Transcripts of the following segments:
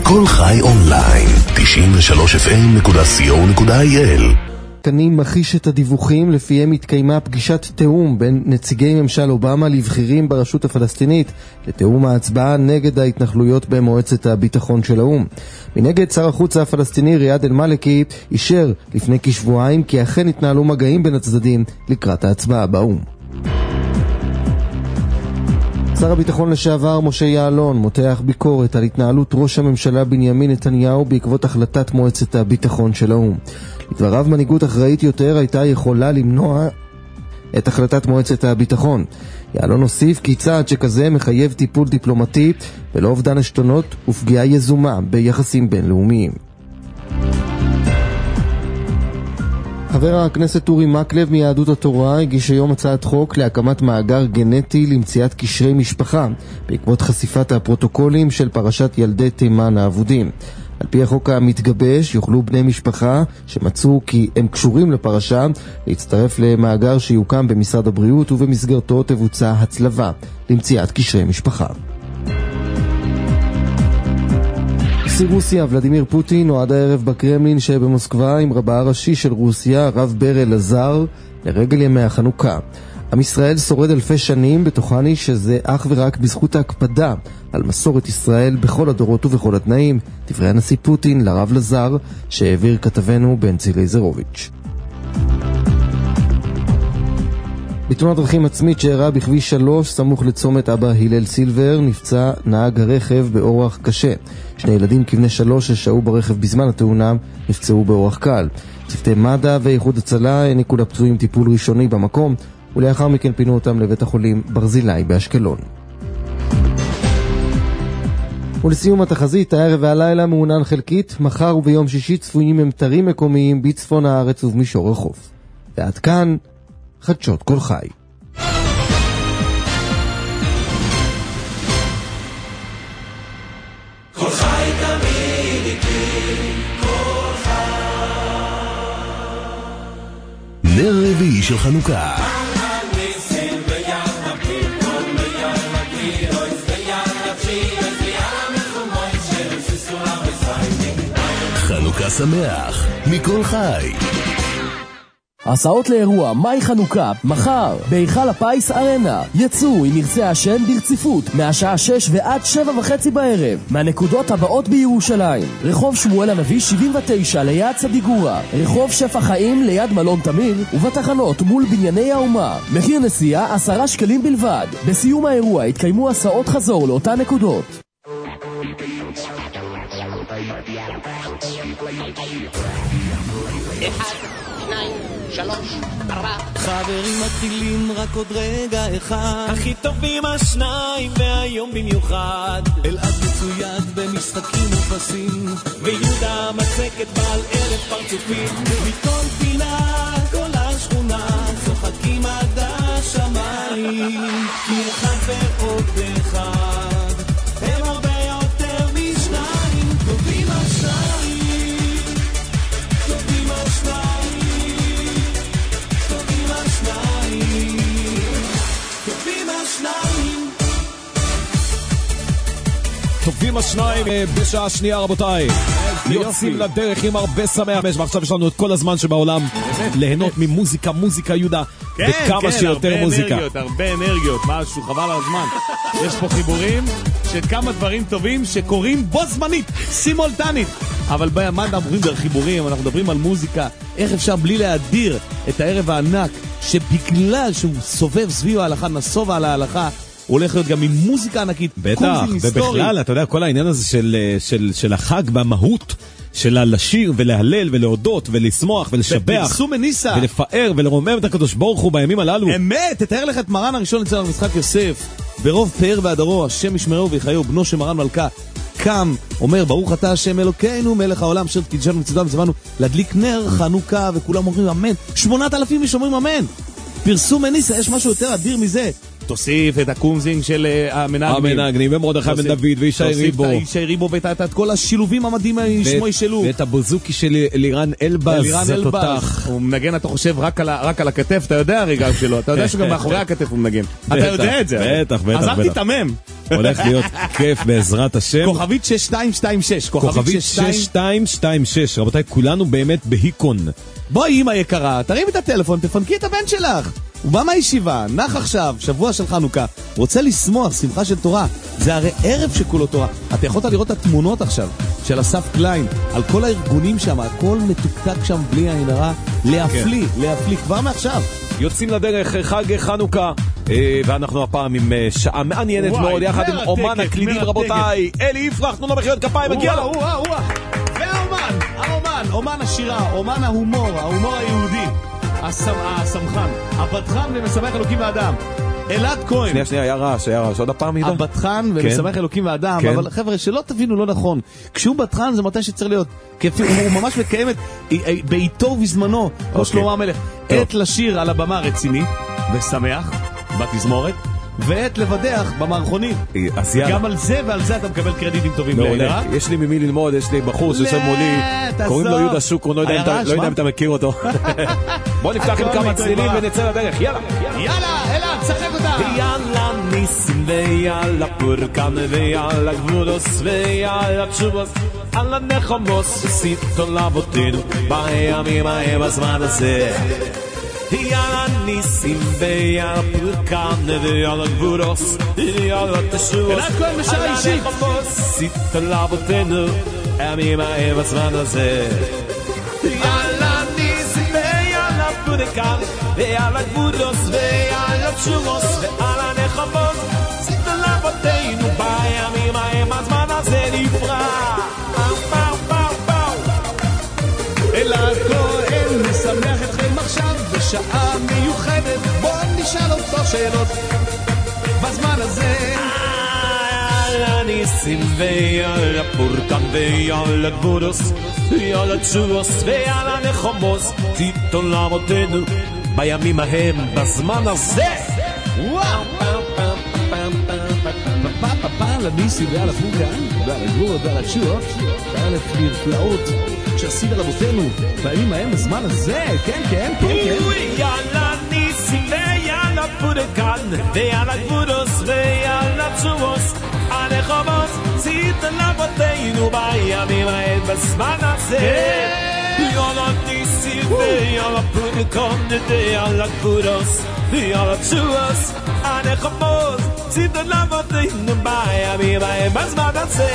כל חי אונליין, 93fm.co.il. אני מכיש את הדיווחים לפיהם התקיימה פגישת תאום בין נציגי ממשל אובמה לבחירים ברשות הפלסטינית לתאום ההצבעה נגד ההתנחלויות במועצת הביטחון של האום. מנגד, שר החוץ הפלסטיני ריאד אל-מאלכי אישר לפני כשבועיים כי אכן התנהלו מגעים בין הצדדים לקראת ההצבעה באום. שר הביטחון לשעבר משה יעלון מותח ביקורת על התנהלות ראש הממשלה בנימין נתניהו בעקבות החלטת מועצת הביטחון של האום. לדבריו, מנהיגות אחראית יותר הייתה יכולה למנוע את החלטת מועצת הביטחון. יעלון הוסיף כי צעד שכזה מחייב טיפול דיפלומטי ולא אובדן עשתונות ופגיעה יזומה ביחסים בינלאומיים. חבר הכנסת אורי מקלב מיהדות התורה הגיש היום הצעת חוק להקמת מאגר גנטי למציאת קשרי משפחה בעקבות חשיפת הפרוטוקולים של פרשת ילדי תימן האבודים. על פי החוק המתגבש יוכלו בני משפחה שמצאו כי הם קשורים לפרשה להצטרף למאגר שיוקם במשרד הבריאות ובמסגרתו תבוצע הצלבה למציאת קשרי משפחה. נשיא רוסיה ולדימיר פוטין נועד הערב בקרמלין שבמוסקבה עם רבה הראשי של רוסיה הרב בר אלעזר לרגל ימי החנוכה. עם ישראל שורד אלפי שנים, בטוחני שזה אך ורק בזכות ההקפדה על מסורת ישראל בכל הדורות ובכל התנאים. דברי הנשיא פוטין לרב לזר שהעביר כתבנו בנצי לייזרוביץ'. בתאונת דרכים עצמית שאירעה בכביש 3 סמוך לצומת אבא הלל סילבר נפצע נהג הרכב באורח קשה. שני ילדים כבני 3 ששהו ברכב בזמן התאונה נפצעו באורח קל. צוותי מד"א ואיחוד הצלה העניקו לפצועים טיפול ראשוני במקום, ולאחר מכן פינו אותם לבית החולים ברזילי באשקלון. ולסיום התחזית, הערב והלילה מעונן חלקית, מחר וביום שישי צפויים ממטרים מקומיים בצפון הארץ ובמישור החוף. ועד כאן חדשות כל חי. כל חי תמיד איתי, כל חי. נר רביעי של חנוכה. חנוכה שמח מכל חי. הסעות לאירוע מאי חנוכה מחר בהיכל הפיס ארנה. יצאו עם מרצי השם ברציפות מהשעה 6 ועד 7:30 בערב מהנקודות הבאות בירושלים: רחוב שמואל הנביא 79 ליד צדיגורה, רחוב שפע חיים ליד מלון תמיר, ובתחנות מול בנייני האומה. מחיר נסיעה 10 שקלים בלבד. בסיום האירוע התקיימו הסעות חזור לאותן נקודות. 1, 2, 3, 4. חברים מתחילים רק עוד רגע אחד, הכי טובים השניים והיום במיוחד. אלעד מצויד במשחקים ופסים, ויהודה מצקת בעל 1000 פרצופים. מכל פינה כל השכונה צוחקים עד השמיים, כי אחד ועוד אחד הם הרבה יותר משניים. טובים השניים, טובים השניים, טובים השניים, טובים השניים. טובים השניים בשעה שנייה, רבותיי. יוצאים לדרך עם הרבה שמח, ועכשיו יש לנו את כל הזמן שבעולם ליהנות ממוזיקה, מוזיקה יהודה, וכמה שיותר מוזיקה. הרבה אנרגיות, משהו, חבל על הזמן. יש פה חיבורים של כמה דברים טובים שקורים בו זמנית, סימולטנית. אבל מה אנחנו מדברים דרך חיבורים? אנחנו מדברים על מוזיקה. איך אפשר בלי להדיר את הערב הענק, שבגלל שהוא סובב סביב ההלכה, נסוב על ההלכה, הוא הולך להיות גם עם מוזיקה ענקית. בטח, ובכלל, אתה יודע, כל העניין הזה של החג במהות, של לשיר ולהלל ולהודות ולשמוח ולשבח בפרסום מניסה ולפאר ולרומם את הקדוש ברוך הוא בימים הללו. אמת, תתאר לך את מרן הראשון אצל המשחק יוסף, ברוב פאר והדרו, השם ישמרו ויחיו, בנו של מרן מלכה קם, אומר ברוך אתה השם אלוקינו מלך העולם אשר קידשנו מצוותיו וציוונו להדליק נר חנוכה, וכולם אומרים אמן. 8,000 איש אומרים אמן. פרסום מניסה, יש משהו יותר אדיר מזה? תוסיף את הקומזינג של המנגנים. ומרדכי בן דוד וישי ריבו. תוסיף את ישי ריבו ואת כל השילובים המדהימים שמו ישלו. ואת הבוזוקי של לירן אלבז, זה תותח. הוא מנגן, אתה חושב, רק על הכתף, אתה יודע הרגע שלו, אתה יודע שגם מאחורי הכתף הוא מנגן. אתה יודע את זה. בטח. אז אל תתמם. הולך להיות כיף בעזרת השם. כוכבית 6226. כוכבית 6226. רבותיי, כולנו באמת בהיקון. בואי אמא יקרה, תרים את הטלפון, תפנקי את הבן שלך. הוא בא מהישיבה, נח עכשיו, שבוע של חנוכה, רוצה לשמוח, שמחה של תורה. זה הרי ערב שכולו תורה. אתה יכולת לראות את התמונות עכשיו של אסף קליין, על כל הארגונים שם, הכל מתוקתק שם בלי עין הרע. להפליא, כבר מעכשיו. יוצאים לדרך חג חנוכה, ואנחנו הפעם עם שעה מעניינת מאוד, יחד עם אומן הקלידים, רבותיי. אלי יפרח, תנו לו מחיאות כפיים, מגיע לו. והאומן, אומן השירה, אומן ההומור היהודי, הסמכן, הבטחן ומשמח אלוקים ואדם, אלעד כהן. שנייה, היה רעש, עוד הפעם איתו. הבטחן ומשמח אלוקים ואדם, אבל חבר'ה, שלא תבינו לא נכון, כשהוא בטחן זה מתי שצריך להיות, הוא ממש מקיים בעיתו ובזמנו, כמו שלמה המלך, עת לשיר על הבמה רציני ושמח, בתזמורת, ועת לבדח במערכונים. גם על זה ועל זה אתה מקבל קרדיטים טובים לאלה. יש לי ממי ללמוד, יש לי בחור שיושב מולי, קוראים לו יהודה שוקרון, לא יודע אם אתה מכיר אותו. בוא נפתח עם כמה צלילים ונצא לדרך, יאללה. יאללה, אלעד, שחק אותה. יאללה ניסים ויאללה פורקן ויאללה גבולוס ויאללה תשובוס על הנחמוס סיטו לבותינו בימים ההם הזמן הזה. יאללה ניסים ויאללה פורקן ויאללה גבולוס ויאללה תשובוס אלעד כהן בשעה אישית. סיטו לבותינו בימים ההם הזמן הזה. יאללה ניסים ויאללה פורקן ויאללה גבולוס ויאללה תשובוס ועל הנחמות סיטו לבותינו בימים ההם הזמן הזה נפרע. אלעד כהן משמח אתכם עכשיו בשעה מיוחדת, בואו נשאל אותו שאלות בזמן הזה. יאללה ניסים ויאללה פורקן ויאללה גבולוס ויאללה תשובוס ויאללה נחמוס תיתון לעמותנו בימים ההם בזמן הזה. וואו לניסים ויאללה פורקן ויאללה גבולוס ויאללה תשובוס ויאללה נפלאות שעשית רבותינו בימים ההם בזמן הזה. כן. יאללה ניסים ויאללה פורקן ויאללה גבולוס ויאללה תשובוס הנחמות ציטה לבותינו בימים ההם בזמן הזה. יאללה ניסים ויאללה פורקן ויאללה גבולוס ויאללה תשובוס הנחמות ציטה לבותינו בימים ההם בזמן הזה.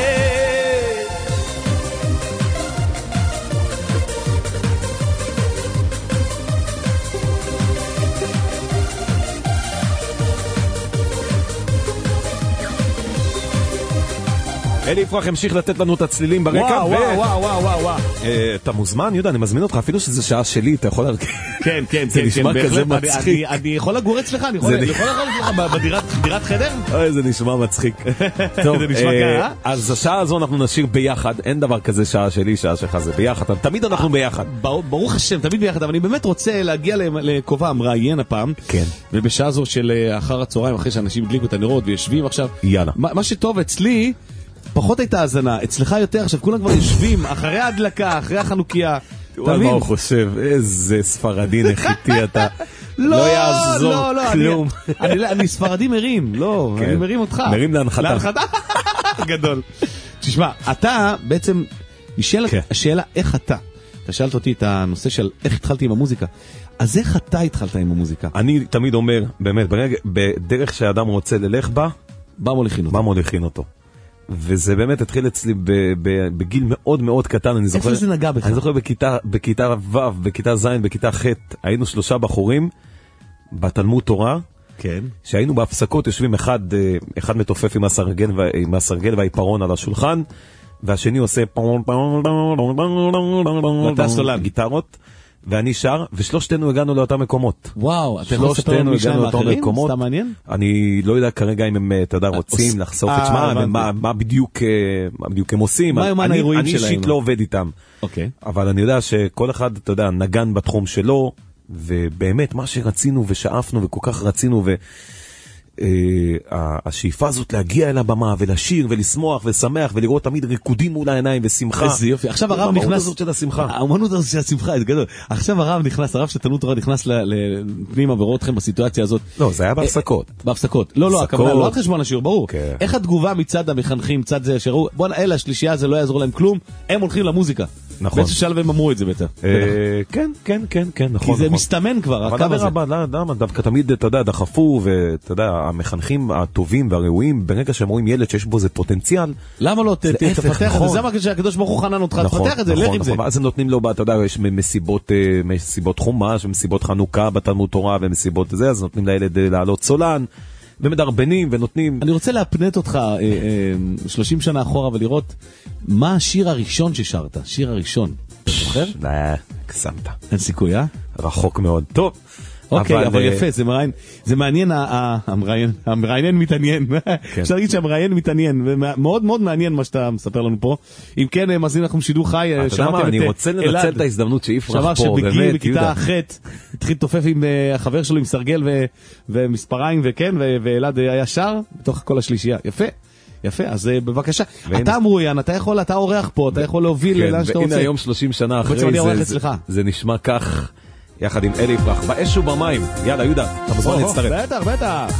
אלי יפרח המשיך לתת לנו את הצלילים ברקע. וואו. אתה מוזמן, יהודה, אני מזמין אותך, אפילו שזה שעה שלי, אתה יכול להרגיע. כן, זה נשמע כזה מצחיק. אני יכול לגור אצלך? אני יכול לגור אצלך בדירת חדר? אוי, זה נשמע מצחיק. טוב, אז השעה הזו אנחנו נשאיר ביחד, אין דבר כזה שעה שלי, שעה שלך זה ביחד, תמיד אנחנו ביחד. ברוך השם, תמיד ביחד, אבל אני באמת רוצה להגיע לכובע המראיין הפעם. כן. ובשעה זו של אחר הצהריים, אחרי שאנשים הדליקו את הנרות ויושבים עכשיו. יאללה. מה שטוב אצלי, פחות הייתה הזנה, אצלך יותר, עכשיו כולם כבר יושבים אחרי ההדלקה, אחרי החנוכיה. תראה מה הוא חושב, איזה ספרדי נחיתי אתה. לא יעזור כלום. אני ספרדי מרים, לא, אני מרים אותך. מרים להנחתה. גדול. תשמע, אתה בעצם, השאלה איך אתה שאלת אותי את הנושא של איך התחלתי עם המוזיקה, אז איך אתה התחלת עם המוזיקה? אני תמיד אומר, באמת, בדרך שהאדם רוצה ללך בה, מה מוליכין אותו? וזה באמת התחיל אצלי בגיל מאוד מאוד קטן. איפה זה נגע בך? אני זוכר בכיתה ו', בכיתה ז', בכיתה ח', היינו 3 בחורים בתלמוד תורה, כן. שהיינו בהפסקות, יושבים אחד מתופף עם הסרגל והעיפרון על השולחן, והשני עושה גיטרות, ואני שר, ושלושתנו הגענו לאותם מקומות. וואו, אתם לא ספר לנו משם האחרים? סתם מעניין? אני לא יודע כרגע אם הם, אתה יודע, רוצים לחשוף את שמם, מה בדיוק הם עושים. מה יומן האירועים שלהם? אני אישית לא עובד איתם. אוקיי. אבל אני יודע שכל אחד, אתה יודע, נגן בתחום שלו, ובאמת מה שרצינו ושאפנו וכל כך רצינו השאיפה הזאת להגיע אל הבמה ולשיר ולשמוח ולשמח ולראות תמיד ריקודים מול העיניים ושמחה. איזה יופי. עכשיו הרב נכנס... האמנות הזאת של השמחה. האמנות הזאת של השמחה, זה גדול. עכשיו הרב נכנס, הרב של תלמוד תורה נכנס לפנימה ורואה אתכם בסיטואציה הזאת. לא, זה היה בהפסקות. בהפסקות. לא, הכוונה, לא על חשבון השיעור, ברור. איך התגובה מצד המחנכים, מצד זה שראו, בוא נעלה, השלישייה הזה לא יעזור להם כלום, הם הולכים למוזיקה. נכון. באיזשהו שלב הם אמרו את זה בטח. כן, נכון. כי זה מסתמן כבר, הקו הזה. למה? דווקא תמיד, אתה יודע, דחפו, ואתה יודע, המחנכים הטובים והראויים, ברגע שהם רואים ילד שיש בו איזה פוטנציאל, למה לא תפתח את זה? זה מה שהקדוש ברוך הוא חנן אותך, תפתח את זה, לך עם זה. אז הם נותנים לו, אתה יודע, יש מסיבות חומש, ומסיבות חנוכה בתלמוד תורה, ומסיבות זה, אז נותנים לילד לעלות סולן, ומדרבנים ונותנים. אני רוצה להפנט אותך 30 שנה אחורה ולראות מה השיר הראשון ששרת, השיר הראשון. אתה זוכר? קסמת. אין סיכוי, רחוק מאוד. טוב. אוקיי, אבל יפה, זה מעניין, המראיין מתעניין. אפשר להגיד שהמראיין מתעניין, ומאוד מאוד מעניין מה שאתה מספר לנו פה. אם כן, מאזין לכם שידור חי, אני רוצה לנצל את ההזדמנות שיפרח פה, שאמר שבגיל בכיתה ח' התחיל תופף עם החבר שלו עם סרגל ומספריים וכן, ואלעד היה שר בתוך כל השלישייה. יפה, אז בבקשה. אתה מרויין, אתה אורח פה, אתה יכול להוביל לאן שאתה רוצה. והנה היום 30 שנה אחרי זה נשמע כך. יחד עם אלי פרח, באש ובמים. יאללה, יהודה, אתה מוזמן להצטרף. בטח.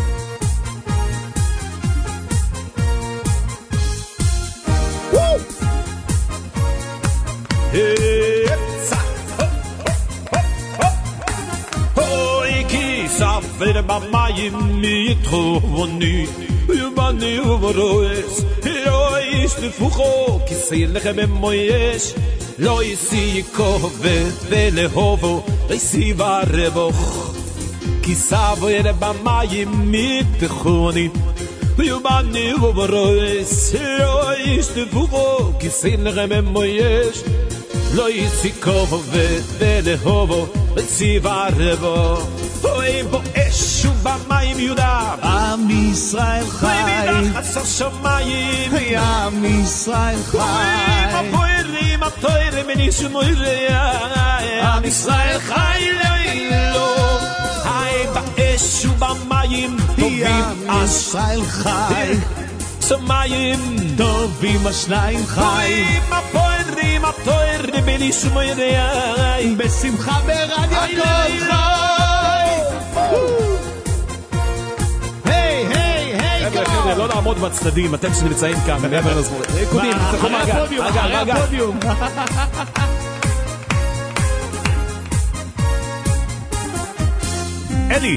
אוי כי ספר במים מתחובני ובני וברועס לא ישתפוחו כיסי לכם במויש לא יסי כובד ולהובו לא יסי ורבוך כי ספר במים מתחובני ובני וברועס לא ישתפוחו כיסי לכם במויש לא יסי כובד ולהובו לא יסי ורבוך אוי באש ובמים יהודה עם ישראל חי ומתחת השמיים עם ישראל חי הפוערים התוירים ונשמורי עם ישראל חי לאילו היי באש ובמים טובים עם ישראל חי שמיים טובים השניים חי הפוערים התוירים ונשמורי בשמחה ברדיו כל חי חבר'ה, לא לעמוד בצדדים, אתם שנמצאים כאן, מעבר לזמור. ריקודים, אחרי הפודיום. אלי!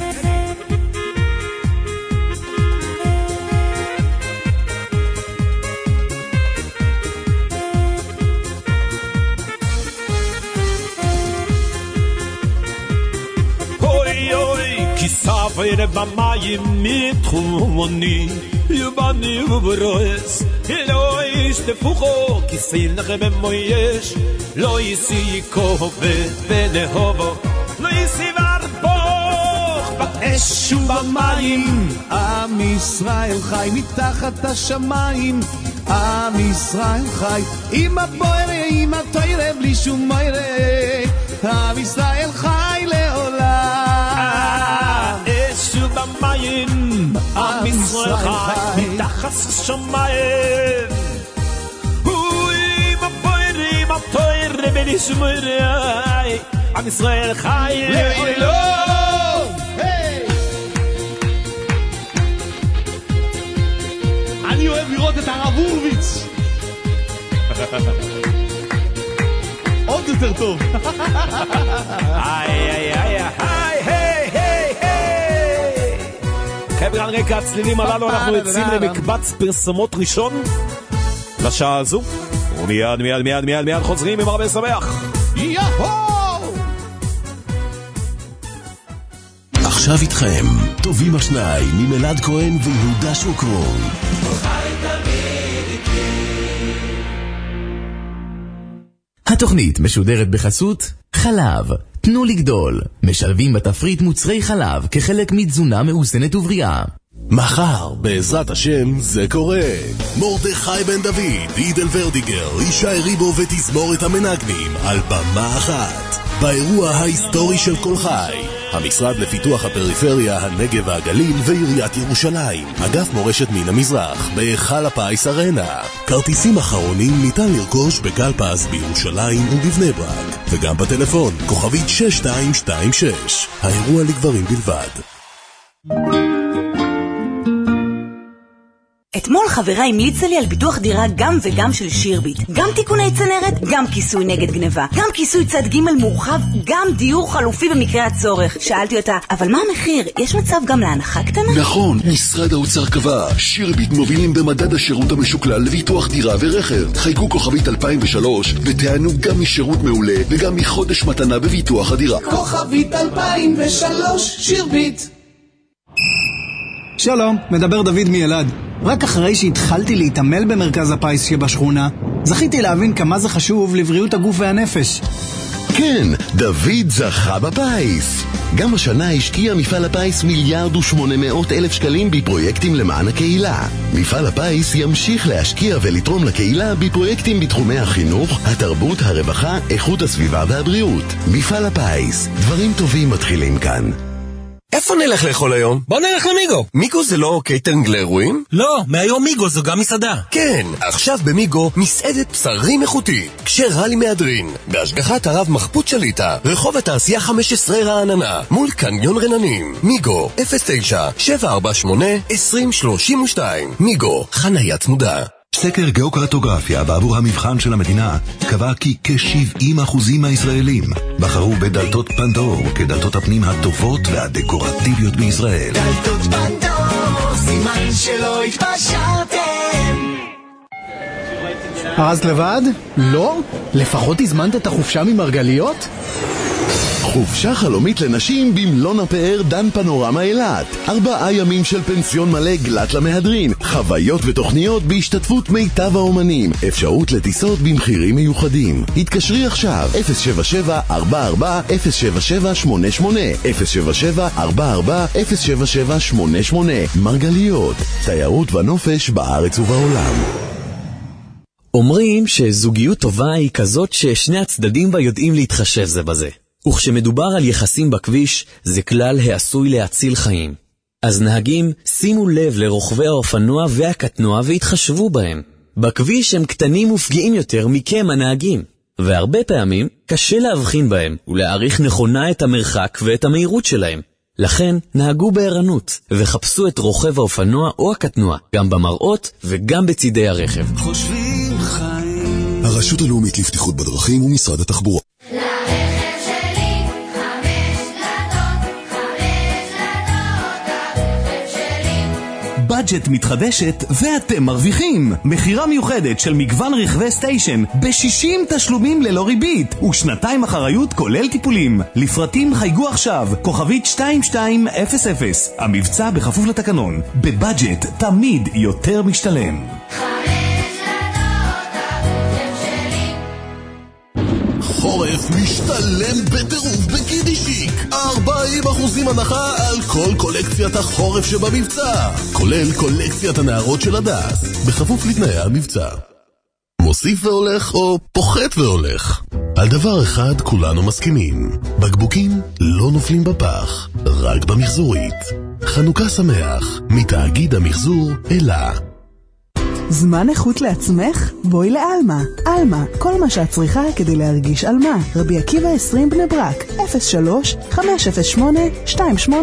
ספר במים מתחומני ובני וברועס לא ישתפוחו כיסי לכם במויש לא יסי כובד ולהובו לא יסי ורבוך באש ובמים עם ישראל חי מתחת השמיים עם ישראל חי עם הבוער עם התוירה בלי שום מוירה עם ישראל חי לעולם במים עם ישראל חי מתחת השמיים עם הפוערים התוירה ולשמורי עם ישראל חי לעולם אני אוהב לראות את הרב הורוביץ עוד יותר טוב חבר'ה, על רקע הצלילים הללו אנחנו יוצאים למקבץ פרסומות ראשון לשעה הזו ומיד חוזרים עם הרבה שמח. עכשיו איתכם טובים השניים עם אלעד כהן ויהודה שוקרון. התוכנית משודרת בחסות חלב, תנו לגדול. משלבים בתפריט מוצרי חלב כחלק מתזונה מאוזנת ובריאה. מחר, בעזרת השם, זה קורה. מרדכי בן דוד, עידל ורדיגר, ישי ריבו ותזמורת המנגנים על במה אחת. באירוע ההיסטורי של כל חי. המשרד לפיתוח הפריפריה, הנגב והגליל ועיריית ירושלים. אגף מורשת מן המזרח, בהיכל הפיס ארנה. כרטיסים אחרונים ניתן לרכוש בגל פז בירושלים ובבני ברק, וגם בטלפון, כוכבית 6226. האירוע לגברים בלבד. אתמול חברה המליצה לי על ביטוח דירה גם וגם של שירביט. גם תיקוני צנרת, גם כיסוי נגד גניבה, גם כיסוי צד ג' מורחב, גם דיור חלופי במקרה הצורך. שאלתי אותה, אבל מה המחיר? יש מצב גם להנחה קטנה? נכון, משרד האוצר קבע. שירביט מובילים במדד השירות המשוקלל לביטוח דירה ורכב. חייגו כוכבית 2003 ותענו גם משירות מעולה וגם מחודש מתנה בביטוח הדירה. כוכבית 2003, שירביט. שלום, מדבר דוד מילד. רק אחרי שהתחלתי להתעמל במרכז הפיס שבשכונה, זכיתי להבין כמה זה חשוב לבריאות הגוף והנפש. כן, דוד זכה בפיס. גם השנה השקיע מפעל הפיס 1,800,000 שקלים בפרויקטים למען הקהילה. מפעל הפיס ימשיך להשקיע ולתרום לקהילה בפרויקטים בתחומי החינוך, התרבות, הרווחה, איכות הסביבה והבריאות. מפעל הפיס, דברים טובים מתחילים כאן. איפה נלך לאכול היום? בוא נלך למיגו. מיגו זה לא קייטרינג לאירועים? לא, מהיום מיגו זו גם מסעדה. כן, עכשיו במיגו מסעדת בשרים איכותית, כשרה לי מהדרין, בהשגחת הרב מחפות שליטה, רחוב התעשייה 15 רעננה, מול קניון רננים. מיגו, 09-748-2032. מיגו, חניה צמודה. סקר גיאוקרטוגרפיה בעבור המבחן של המדינה קבע כי כ-70% מהישראלים בחרו בדלתות פנדור כדלתות הפנים הטובות והדקורטיביות בישראל. דלתות פנדור, סימן שלא התפשרתם. ארזת לבד? לא? לפחות הזמנת את החופשה ממרגליות? חופשה חלומית לנשים במלון הפאר דן פנורמה אילת. 4 ימים של פנסיון מלא גלת למהדרין, חוויות ותוכניות בהשתתפות מיטב האומנים, אפשרות לטיסות במחירים מיוחדים. התקשרי עכשיו 077-44-07788 077-44-07788. מרגליות, תיירות ונופש בארץ ובעולם. אומרים שזוגיות טובה היא כזאת ששני הצדדים בה יודעים להתחשב זה בזה. וכשמדובר על יחסים בכביש, זה כלל העשוי להציל חיים. אז נהגים, שימו לב לרוכבי האופנוע והקטנוע והתחשבו בהם. בכביש הם קטנים ופגיעים יותר מכם הנהגים, והרבה פעמים קשה להבחין בהם ולהעריך נכונה את המרחק ואת המהירות שלהם. לכן נהגו בערנות וחפשו את רוכב האופנוע או הקטנוע, גם במראות וגם בצידי הרכב. חושבים חיים. הרשות הלאומית לבטיחות בדרכים ומשרד התחבורה. בדג'ט מתחדשת ואתם מרוויחים. מחירה מיוחדת של מגוון רכבי סטיישן ב-60 תשלומים ללא ריבית ושנתיים אחריות כולל טיפולים. לפרטים חייגו עכשיו כוכבית 2200. המבצע בכפוף לתקנון. בבדג'ט תמיד יותר משתלם. חורף משתלם בטירוף בקידישיק. 40% הנחה על כל קולקציית החורף שבמבצע, כולל קולקציית הנערות של הדס, בכפוף לתנאי המבצע. מוסיף והולך או פוחת והולך? על דבר אחד כולנו מסכימים: בקבוקים לא נופלים בפח, רק במחזורית. חנוכה שמח מתאגיד המחזור אלה. זמן איכות לעצמך? בואי לאלמה. אלמה, כל מה שאת צריכה כדי להרגיש אלמה. רבי עקיבא 20 בני ברק, 03-508-2820.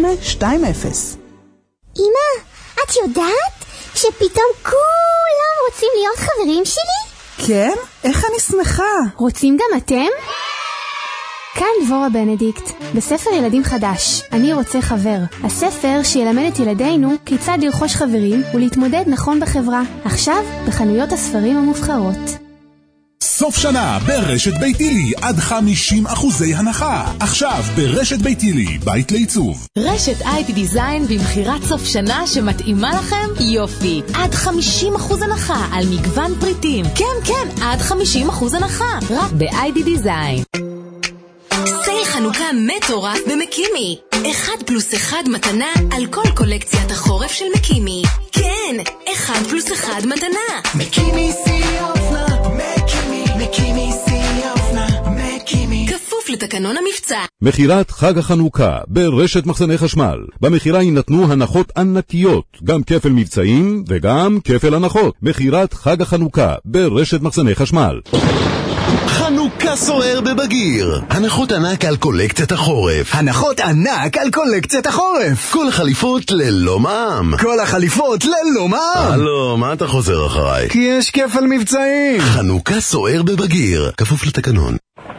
אמא, את יודעת שפתאום כולם רוצים להיות חברים שלי? כן? איך אני שמחה. רוצים גם אתם? כאן דבורה בנדיקט, בספר ילדים חדש, אני רוצה חבר. הספר שילמד את ילדינו כיצד לרכוש חברים ולהתמודד נכון בחברה. עכשיו בחנויות הספרים המובחרות. סוף שנה ברשת ביתילי עד 50% הנחה. עכשיו ברשת ביתילי, בית לעיצוב. רשת IT דיזיין במחירת סוף שנה שמתאימה לכם? יופי. עד 50% הנחה על מגוון פריטים. כן, עד 50% הנחה. רק ב-ID דיזיין. סייל חנוכה מטורף במקימי. 1+1 מתנה על כל קולקציית החורף של מקימי. כן, 1+1 מתנה. מקימי סי אופנה, מקימי סי אופנה, מקימי. כפוף לתקנון. לתקנון המבצע. מחירת חג החנוכה ברשת מחסני חשמל. במחירה יינתנו הנחות ענקיות, גם כפל מבצעים וגם כפל הנחות. מחירת חג החנוכה ברשת מחסני חשמל. חנוכה סוער בבגיר. הנחות ענק על קולקציית החורף. הנחות ענק על קולקציית החורף. כל החליפות ללא מע"מ. כל החליפות ללא מע"מ. הלו, מה אתה חוזר אחריי? כי יש כפל מבצעים. חנוכה סוער בבגיר, כפוף לתקנון.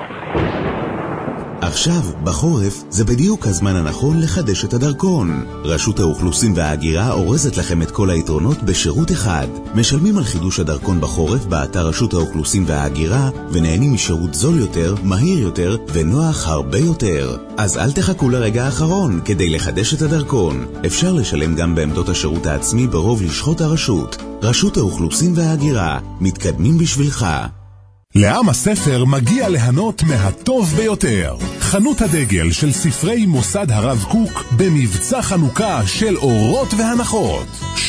עכשיו, בחורף, זה בדיוק הזמן הנכון לחדש את הדרכון. רשות האוכלוסין וההגירה אורזת לכם את כל היתרונות בשירות אחד. משלמים על חידוש הדרכון בחורף באתר רשות האוכלוסין וההגירה, ונהנים משירות זול יותר, מהיר יותר, ונוח הרבה יותר. אז אל תחכו לרגע האחרון כדי לחדש את הדרכון. אפשר לשלם גם בעמדות השירות העצמי ברוב לשכות הרשות. רשות האוכלוסין וההגירה, מתקדמים בשבילך. לעם הספר מגיע ליהנות מהטוב ביותר. חנות הדגל של ספרי מוסד הרב קוק במבצע חנוכה של אורות והנחות.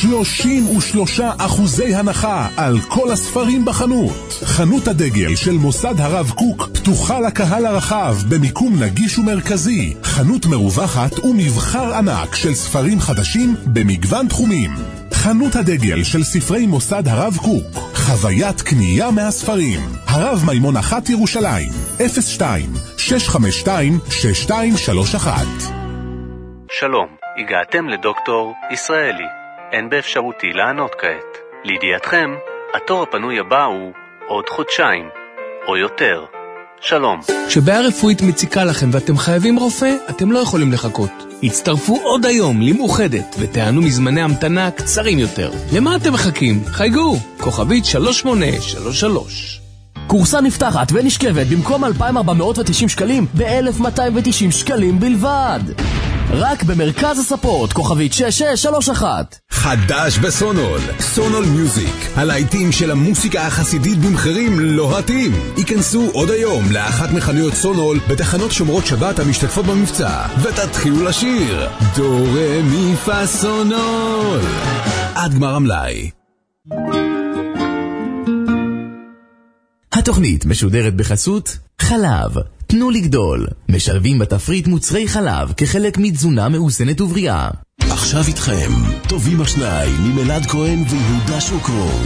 33% הנחה על כל הספרים בחנות. חנות הדגל של מוסד הרב קוק פתוחה לקהל הרחב במיקום נגיש ומרכזי. חנות מרווחת ומבחר ענק של ספרים חדשים במגוון תחומים. חנות הדגל של ספרי מוסד הרב קוק, חוויית קנייה מהספרים. הרב מימון 1 ירושלים, 02-652-6231. שלום, הגעתם לדוקטור ישראלי. אין באפשרותי לענות כעת. לידיעתכם, התור הפנוי הבא הוא עוד חודשיים, או יותר. שלום. כשבעיה רפואית מציקה לכם ואתם חייבים רופא, אתם לא יכולים לחכות. הצטרפו עוד היום למאוחדת ותענו מזמני המתנה קצרים יותר. למה אתם מחכים? חייגו, כוכבית 3833. קורסה נפתחת ונשכבת במקום 2,490 שקלים ב-1,290 שקלים בלבד. רק במרכז הספורט, כוכבית 6631. חדש בסונול, סונול מיוזיק, הלהיטים של המוסיקה החסידית במחירים לוהטים. ייכנסו עוד היום לאחת מחנויות סונול בתחנות שומרות שבת המשתתפות במבצע, ותתחילו לשיר דו רה מי פה סונול עד גמר המלאי. התוכנית משודרת בחסות חלב, תנו לגדול. משלבים בתפריט מוצרי חלב כחלק מתזונה מאוזנת ובריאה. עכשיו איתכם, טובים השניים ממלעד כהן ויהודה שוקרון.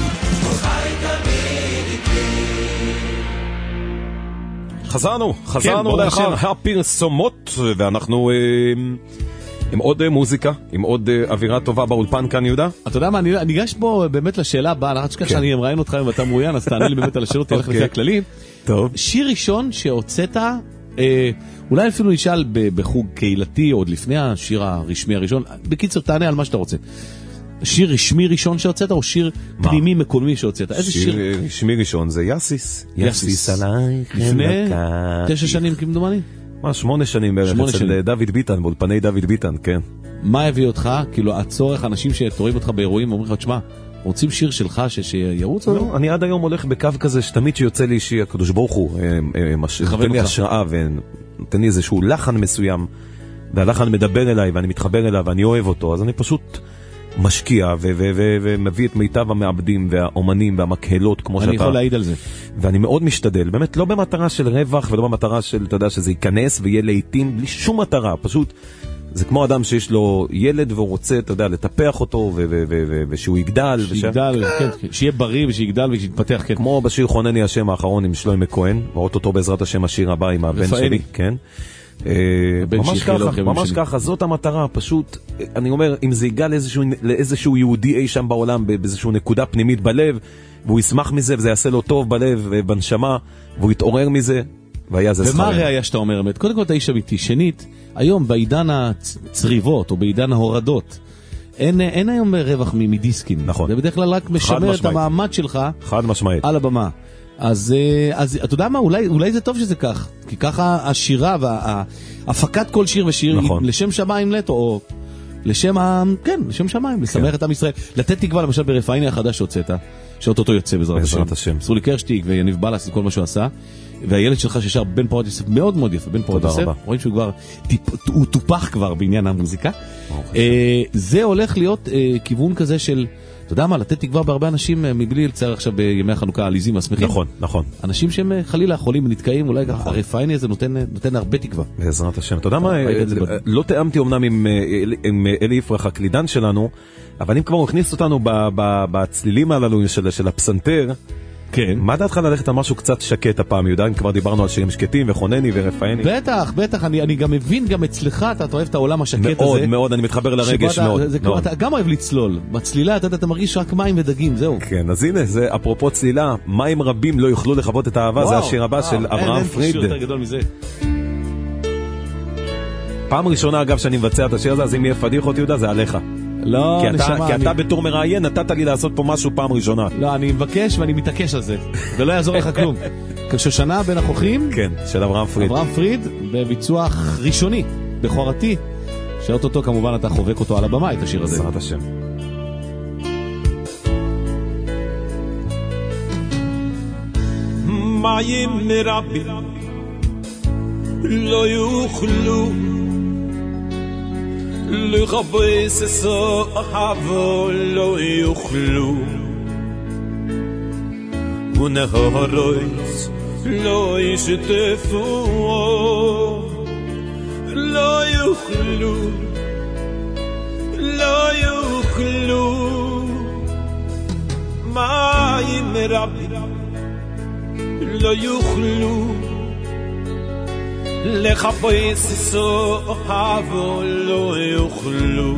חזרנו לאחר הפרסומות, ואנחנו עם עוד מוזיקה, עם עוד אווירה טובה באולפן כאן, יהודה. אתה יודע מה, אני ניגש פה באמת לשאלה הבאה, אני חושב שאני אמראיין אותך ואתה מרויין, אז תענה לי באמת על השאלות, תלך לפי הכללים. טוב. שיר ראשון שהוצאת, אולי אפילו נשאל בחוג קהילתי, עוד לפני השיר הרשמי הראשון, בקיצר תענה על מה שאתה רוצה. שיר רשמי ראשון שהוצאת, או שיר פנימי מקומי שהוצאת? איזה שיר? שיר רשמי ראשון זה יאסיס. יאסיס עלייך. לפני 9 שנים כמדומני? 8 שנים בערך אצל דוד ביטן, באולפני דוד ביטן, כן. מה הביא אותך? כאילו הצורך, אנשים שתוראים אותך באירועים, אומרים לך, תשמע, רוצים שיר שלך שירוץ? לא, אני עד היום הולך בקו כזה, שתמיד שיוצא לי שהקדוש ברוך הוא נותן לי השראה ונותן לי איזשהו לחן מסוים, והלחן מדבר אליי ואני מתחבר אליו ואני אוהב אותו, אז אני פשוט משקיע ומביא את מיטב המעבדים והאומנים והמקהלות כמו שאתה. אני יכול להעיד על זה. ואני מאוד משתדל, באמת לא במטרה של רווח ולא במטרה של, אתה יודע, שזה ייכנס ויהיה לעיתים בלי שום מטרה, פשוט זה כמו אדם שיש לו ילד והוא רוצה, אתה יודע, לטפח אותו ושהוא יגדל. שיגדל, כן, שיהיה בריא ושיגדל ושיתפתח, כן. כמו בשיר חונני השם האחרון עם שלמה כהן, ואות אותו בעזרת השם השיר הבא עם הבן שלי, כן. ממש ככה, זאת המטרה, פשוט, אני אומר, אם זה יגע לאיזשהו יהודי אי שם בעולם, באיזשהו נקודה פנימית בלב, והוא ישמח מזה, וזה יעשה לו טוב בלב ובנשמה, והוא יתעורר מזה, והיה זה ומה הראיה שאתה אומר, אמת? קודם כל אתה איש אמיתי. שנית, היום בעידן הצריבות, או בעידן ההורדות, אין היום רווח מדיסקים. נכון. זה בדרך כלל רק משמר את המעמד שלך על הבמה. אז אתה יודע מה, אולי זה טוב שזה כך, כי ככה השירה והפקת כל שיר ושיר לשם שמיים לטו, או לשם שמיים, לשמח את עם ישראל. לתת תקווה למשל ברפאיני החדש שהוצאת, שאותו יוצא בעזרת השם. סרולי קרשטיק ויניב בלס, כל מה שהוא עשה, והילד שלך ששר בן פורת יוסף מאוד מאוד יפה, בן פורת יוסף, רואים שהוא כבר, הוא טופח כבר בעניין המוזיקה. זה הולך להיות כיוון כזה של אתה יודע מה, לתת תקווה בהרבה אנשים מבלי לצייר עכשיו בימי החנוכה עליזים והשמחים. נכון, נכון. אנשים שהם חלילה חולים ונתקעים, אולי ככה, הרפאיני הזה נותן הרבה תקווה. בעזרת השם. אתה יודע מה, לא תאמתי אמנם עם אלי יפרח הקלידן שלנו, אבל אם כבר הכניס אותנו בצלילים הללו של הפסנתר, כן. מה דעתך ללכת על משהו קצת שקט הפעם, יהודה? אם כבר דיברנו על שירים שקטים וחונני ורפאיני. בטח, בטח, אני גם מבין גם אצלך, אתה אוהב את העולם השקט הזה. מאוד, מאוד, אני מתחבר לרגש מאוד. אתה גם אוהב לצלול. בצלילה אתה מרגיש רק מים ודגים, זהו. כן, אז הנה, זה אפרופו צלילה, מים רבים לא יוכלו לחוות את האהבה, זה השיר הבא של אברהם פריד. אין שיר יותר גדול מזה. פעם ראשונה אגב שאני מבצע את השיר הזה, אז אם יהיה פדיחות יהודה זה עליך. לא, כי אתה בתור מראיין נתת לי לעשות פה משהו פעם ראשונה. לא, אני מבקש ואני מתעקש על זה, ולא יעזור לך כלום. כשושנה בין החוכים, כן, של אברהם פריד. אברהם פריד בביצוע ראשוני, בכורתי, שאוטוטו כמובן אתה חובק אותו על הבמה, את השיר הזה. בעזרת השם. מים מרבים לא יוכלו לחפש אהבה לא יוכלו ונהרוס לא ישתפו לא יוכלו לא יוכלו מים רבים לא יוכלו לחפש אהבה לא יוכלו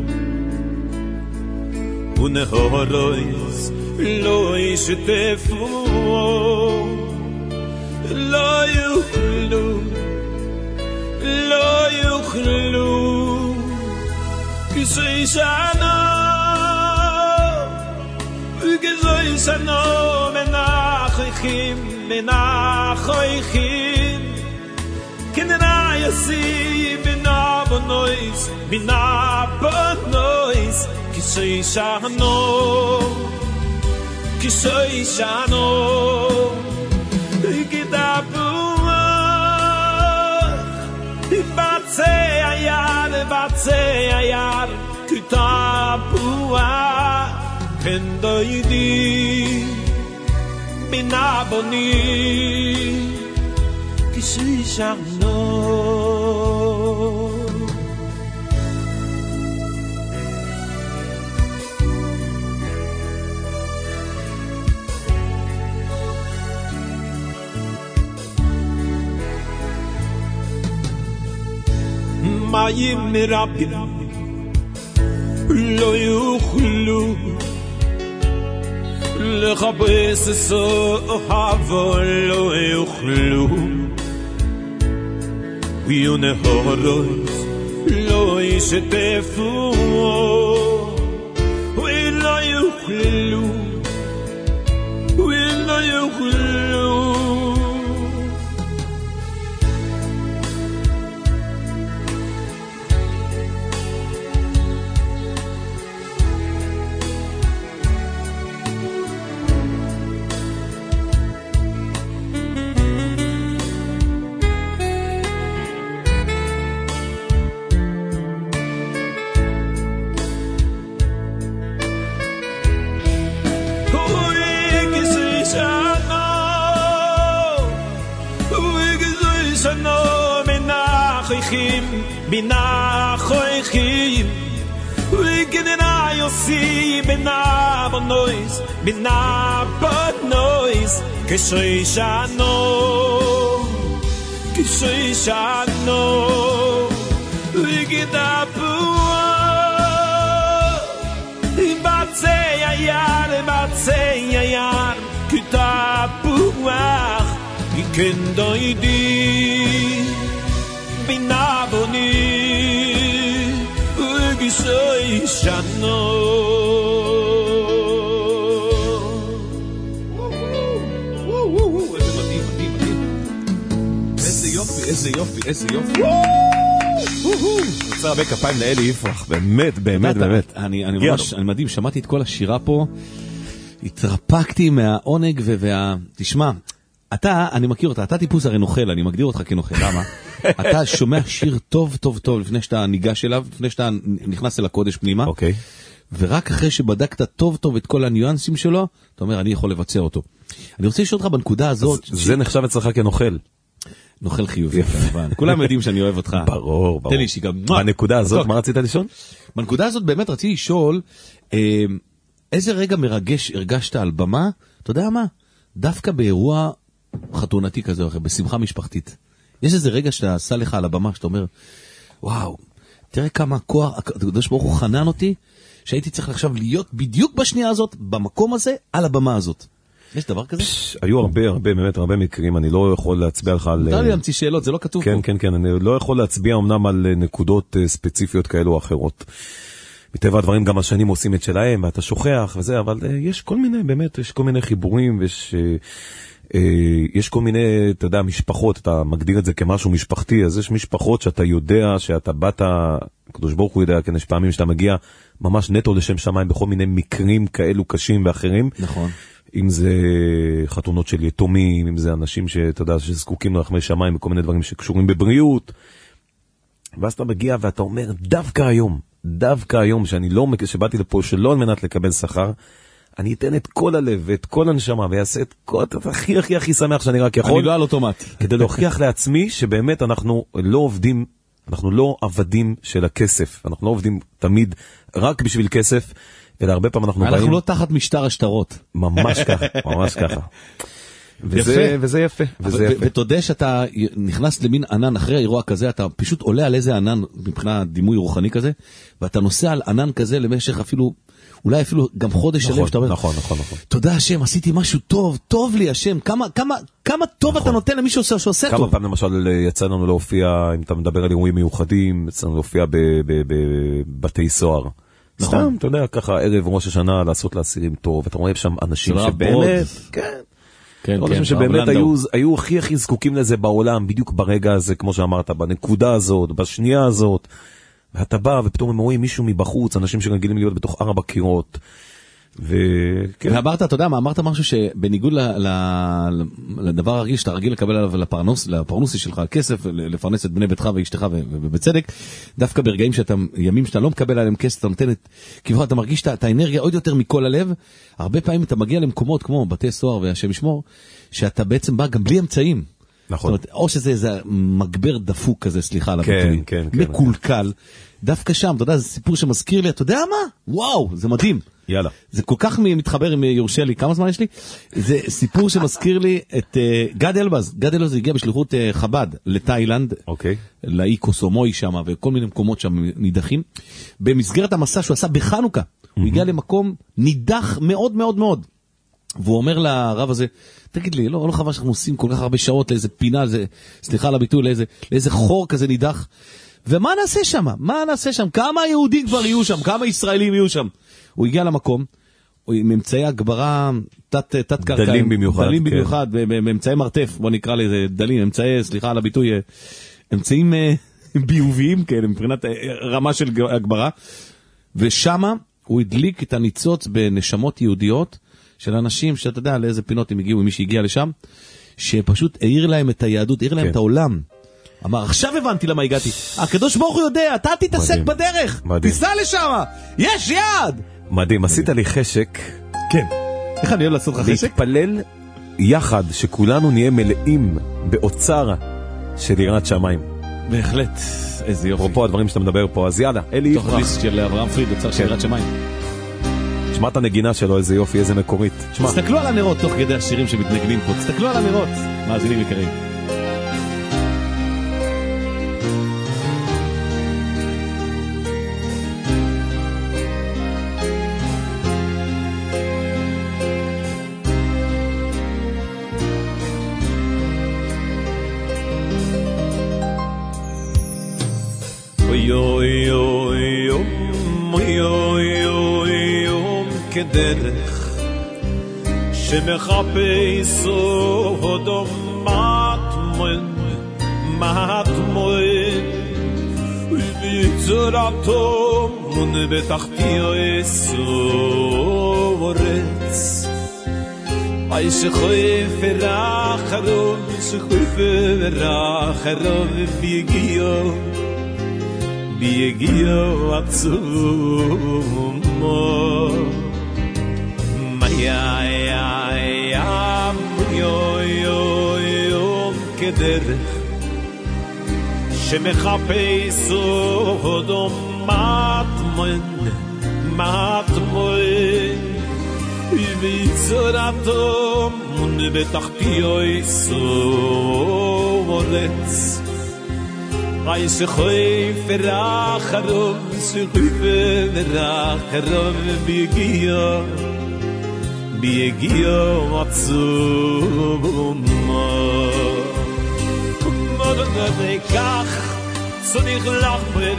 ונהרוס לא ישתפו לא יוכלו לא יוכלו כשישנו וכשישנו מנחכים מנחכים כנראה יסי בנה בנויס בנה בנויס כשישנו כשישנו גדבו בצע יד כתבו כנדוידי בנה בני כשישנו מים רבים לא יוכלו לחפש אהבה לא יוכלו ונהרוס לא ישתפו ולא יוכלו ולא יוכלו בנחכים וכנראה יוסי בנה בנויס בנה בנויס כשישנו וגדבו בצע יד כתבו כנדוידי בנה בני וכשישנו איזה יופי רוצה הרבה כפיים לאלי יפרח, באמת, באמת, באמת. אני מדהים, שמעתי את כל השירה פה, התרפקתי מהעונג תשמע, אני מכיר אותה, אתה טיפוס הרי נוכל, אני מגדיר אותך כנוכל, למה? אתה שומע שיר טוב לפני שאתה ניגש אליו, לפני שאתה נכנס אל הקודש פנימה, ורק אחרי שבדקת טוב טוב את כל הניואנסים שלו, אתה אומר, אני יכול לבצע אותו. אני רוצה לשאול אותך בנקודה הזאת... זה נחשב אצלך כנוכל. נוכל חיובי, כמובן. כולם יודעים שאני אוהב אותך. ברור, ברור. תן לי שגם... בנקודה הזאת, מה רצית לשאול? בנקודה הזאת באמת רציתי לשאול, איזה רגע מרגש הרגשת על במה, אתה יודע מה? דווקא באירוע חתונתי כזה או אחר, בשמחה משפחתית. יש איזה רגע שאתה עשה לך על הבמה, שאתה אומר, וואו, תראה כמה כוח, הקדוש ברוך הוא חנן אותי, שהייתי צריך עכשיו להיות בדיוק בשנייה הזאת, במקום הזה, על הבמה הזאת. יש דבר כזה? היו הרבה מקרים, אני לא יכול להצביע לך על... אתה לי להמציא שאלות, זה לא כתוב פה. כן, אני לא יכול להצביע אמנם על נקודות ספציפיות כאלו או אחרות. מטבע הדברים גם השנים עושים את שלהם, ואתה שוכח וזה, אבל יש כל מיני, באמת, יש כל מיני חיבורים, יש כל מיני, אתה יודע, משפחות, אתה מגדיר את זה כמשהו משפחתי, אז יש משפחות שאתה יודע, שאתה באת, הקדוש ברוך הוא יודע, כן, יש פעמים שאתה מגיע ממש נטו לשם שמיים, בכל מיני מקרים כאלו קשים ואחרים. נכון. אם זה חתונות של יתומים, אם זה אנשים שאתה יודע, שזקוקים לרחמי שמיים, וכל מיני דברים שקשורים בבריאות. ואז אתה מגיע ואתה אומר, דווקא היום, שבאתי לפה שלא על מנת לקבל שכר, אני אתן את כל הלב ואת כל הנשמה, ויעשה את כל, הכי שמח שאני רק יכול. אני לא על אוטומט. כדי להוכיח לעצמי שבאמת אנחנו לא עובדים, אנחנו לא עבדים של הכסף, אנחנו לא עובדים תמיד רק בשביל כסף, אלא הרבה פעמים אנחנו באים... אנחנו לא תחת משטר השטרות. ממש ככה. וזה יפה. ותודה שאתה נכנס למין ענן, אחרי האירוע כזה, אתה פשוט עולה על איזה ענן, מבחינת דימוי רוחני כזה, ואתה נוסע על ענן כזה למשך אפילו, אולי אפילו גם חודש שלם, שאתה אומר, נכון. תודה השם, עשיתי משהו טוב לי השם, כמה טוב אתה נותן למישהו שעושה טוב. כמה פעמים למשל יצא לנו להופיע, אם אתה מדבר על אירועים מיוחדים, יצא לנו להופיע בבתי סוהר. סתם, אתה יודע, ככה ערב ראש השנה לעשות לאסירים טוב, ואתה רואה שם אנשים שבאמת, כן, אנשים שבאמת היו הכי זקוקים לזה בעולם, בדיוק ברגע הזה, כמו שאמרת, בנקודה הזאת, בשנייה הזאת, ואתה בא ופתאום הם רואים מישהו מבחוץ, אנשים שרגילים להיות בתוך 4 קירות, ואמרת, אתה יודע מה, אמרת משהו שבניגוד לדבר הרגיל שאתה רגיל לקבל עליו לפרנוסי שלך, כסף, לפרנס את בני ביתך ואשתך, ובצדק, דווקא ברגעים ימים שאתה לא מקבל עליהם כסף, אתה נותן אתה מרגיש את האנרגיה עוד יותר מכל הלב. הרבה פעמים אתה מגיע למקומות כמו בתי סוהר והשם ישמור, שאתה בעצם בא גם בלי אמצעים. נכון. זאת אומרת, או שזה איזה מגבר דפוק כזה, סליחה על הביטוי, מקולקל. דווקא שם, אתה יודע, זה סיפור שמזכיר לי, אתה יודע מה? וואו, זה מדהים. יאללה. זה כל כך מתחבר עם יורשה לי, כמה זמן יש לי? זה סיפור שמזכיר לי את גד אלבז. גד אלבז הגיע בשליחות חב"ד לתאילנד, לאי קוסומוי שם, וכל מיני מקומות שם נידחים. במסגרת המסע שהוא עשה בחנוכה, הוא הגיע למקום נידח מאוד מאוד מאוד. והוא אומר לרב הזה, תגיד לי, לא חבל שאנחנו עושים כל כך הרבה שעות לאיזה פינה, סליחה על הביטוי, לאיזה חור כזה נידח. ומה נעשה שם? כמה יהודים כבר יהיו שם? כמה ישראלים יהיו שם? הוא הגיע למקום, עם אמצעי הגברה תת-קרקעיים, דלים במיוחד, באמצעי מרתף, בוא נקרא לזה דלים, אמצעי, סליחה על הביטוי, אמצעים ביוביים כאלה, מבחינת רמה של הגברה, ושמה הוא הדליק את הניצוץ בנשמות יהודיות, של אנשים שאתה יודע לאיזה פינות הם הגיעו, מי שהגיע לשם, שפשוט העיר להם את היהדות, העיר להם את העולם. אמר, עכשיו הבנתי למה הגעתי. הקדוש ברוך הוא יודע, אתה תתעסק בדרך. תיסע לשם, יש יד. מדהים, עשית לי חשק. כן. איך אני אוהב לעשות לך חשק? להתפלל יחד, שכולנו נהיה מלאים באוצר של יראת שמיים. בהחלט, איזה יופי. אפרופו הדברים שאתה מדבר פה, אז יאללה, אלי יפרח. תוך ליסט של אברהם פריד, אוצר של יראת שמיים. תשמע את הנגינה שלו, איזה יופי, איזה מקורית. תסתכלו על הנרות תוך כדי השירים שמתנגנים פה, תסתכלו על הנרות, מאזינים יקרים. כדרך שמחפש אודו מטמון ויצרתו מון בתחתי אסורץ אי שחויף רחרוב ביגיו ויגיעו עצומו מיה יום כדרך שמחפש אודום מטמון ויצורתו בתחתיו סורץ Ay se khoy ferach rov se khoy ferach rov bigio atzum mod de kach so dich lachber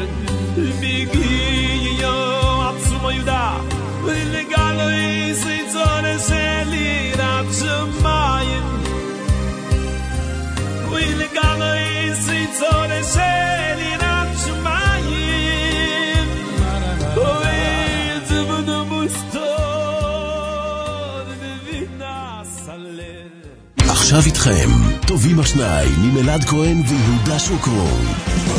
bigio atzum yuda legal is it zone seli ratzmayn legal is it zone seli ratzmayn עכשיו איתכם טובים השניים עם אלעד כהן ויהודה שוקרון.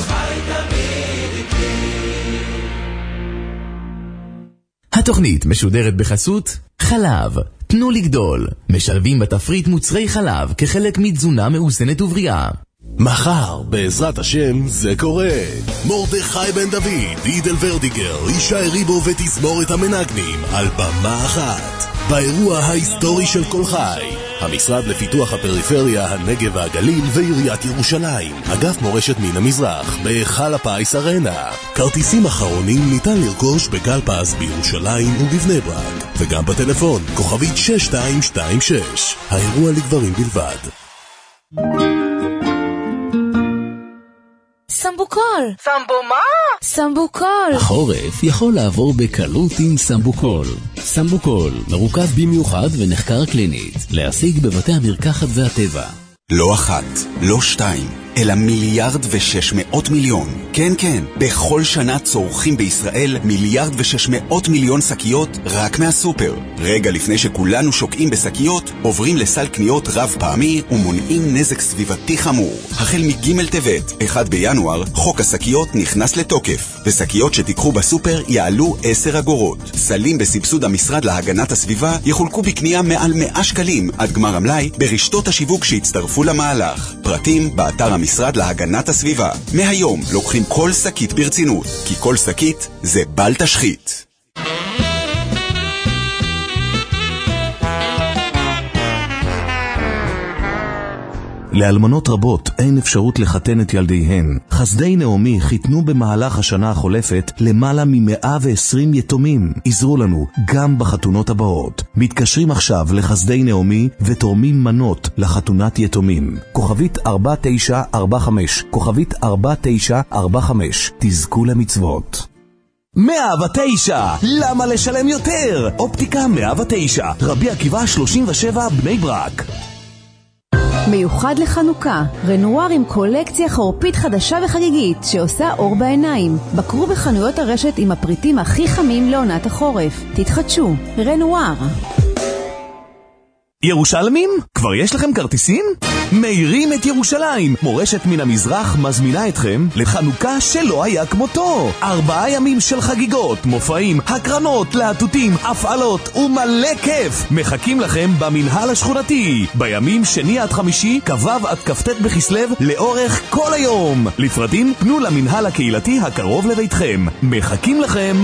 התוכנית משודרת בחסות חלב, תנו לגדול. משלבים בתפריט מוצרי חלב כחלק מתזונה מאוזנת ובריאה. מחר, בעזרת השם, זה קורה. מרדכי בן דוד, אידל ורדיגר, ישי ריבו ותזמורת המנגנים על במה אחת. באירוע ההיסטורי של כל חי. המשרד לפיתוח הפריפריה, הנגב והגליל ועיריית ירושלים. אגף מורשת מן המזרח, בהיכל הפיס ארנה. כרטיסים אחרונים ניתן לרכוש בגל פס בירושלים ובבני ברק. וגם בטלפון, כוכבית 6226. האירוע לגברים בלבד. סמבוקול. סמבו מה? סמבוקול. החורף יכול לעבור בקלות עם סמבוקול. סמבוקול מרוכז במיוחד ונחקר קלינית. להשיג בבתי המרקחת והטבע. לא אחת, לא שתיים, אלא 1,600,000,000,000. כן, כן, בכל שנה צורכים בישראל 1,600,000,000,000 שקיות רק מהסופר. רגע לפני שכולנו שוקעים בשקיות, עוברים לסל קניות רב פעמי ומונעים נזק סביבתי חמור. החל מג' טבת, 1 בינואר, חוק השקיות נכנס לתוקף. ושקיות שתיקחו בסופר יעלו 10 אגורות. סלים בסבסוד המשרד להגנת הסביבה יחולקו בקנייה מעל 100 שקלים עד גמר המלאי ברשתות השיווק שהצטרפו למהלך. פרטים באתר המשרד להגנת הסביבה. מהיום לוקחים כל שקית ברצינות, כי כל שקית זה בל תשחית. לאלמנות רבות אין אפשרות לחתן את ילדיהן. חסדי נעמי חיתנו במהלך השנה החולפת למעלה מ120 יתומים. עזרו לנו גם בחתונות הבאות. מתקשרים עכשיו לחסדי נעמי ותורמים מנות לחתונת יתומים. כוכבית 4945, כוכבית 4945. תזכו למצוות. 109, למה לשלם יותר? אופטיקה 109, רבי עקיבא 37 בני ברק. מיוחד לחנוכה, רנואר עם קולקציה חורפית חדשה וחגיגית שעושה אור בעיניים. בקרו בחנויות הרשת עם הפריטים הכי חמים לעונת החורף. תתחדשו, רנואר. ירושלמים? כבר יש לכם כרטיסים? מאירים את ירושלים. מורשת מן המזרח מזמינה אתכם לחנוכה שלא היה כמותו. 4 ימים של חגיגות, מופעים, הקרנות, להטוטים, הפעלות ומלא כיף. מחכים לכם במנהל השכונתי. בימים שני עד חמישי, כ"ו עד כ"ט בכסלו, לאורך כל היום. לפרטים פנו למנהל הקהילתי הקרוב לביתכם. מחכים לכם.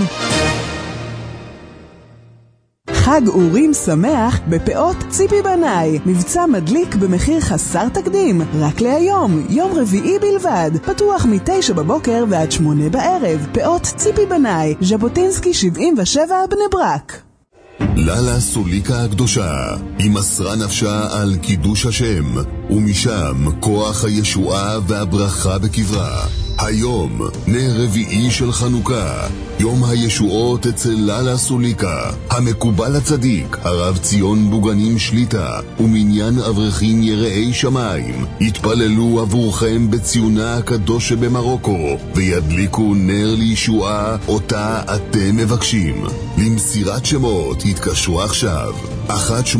חג אורים שמח בפאות ציפי בנאי. מבצע מדליק במחיר חסר תקדים. רק להיום, יום רביעי בלבד. פתוח מ-9 בבוקר ועד 8 בערב. פאות ציפי בנאי, ז'בוטינסקי 77 בני ברק. ללה סוליקה הקדושה, היא מסרה נפשה על קידוש השם, ומשם כוח הישועה והברכה בקברה. היום, נר רביעי של חנוכה, יום הישועות אצל ללה סוליקה, המקובל הצדיק, הרב ציון בוגנים שליטה, ומניין אברכים יראי שמיים, יתפללו עבורכם בציונה הקדוש שבמרוקו, וידליקו נר לישועה אותה אתם מבקשים. למסירת שמות התקשרו עכשיו 1-800-229980.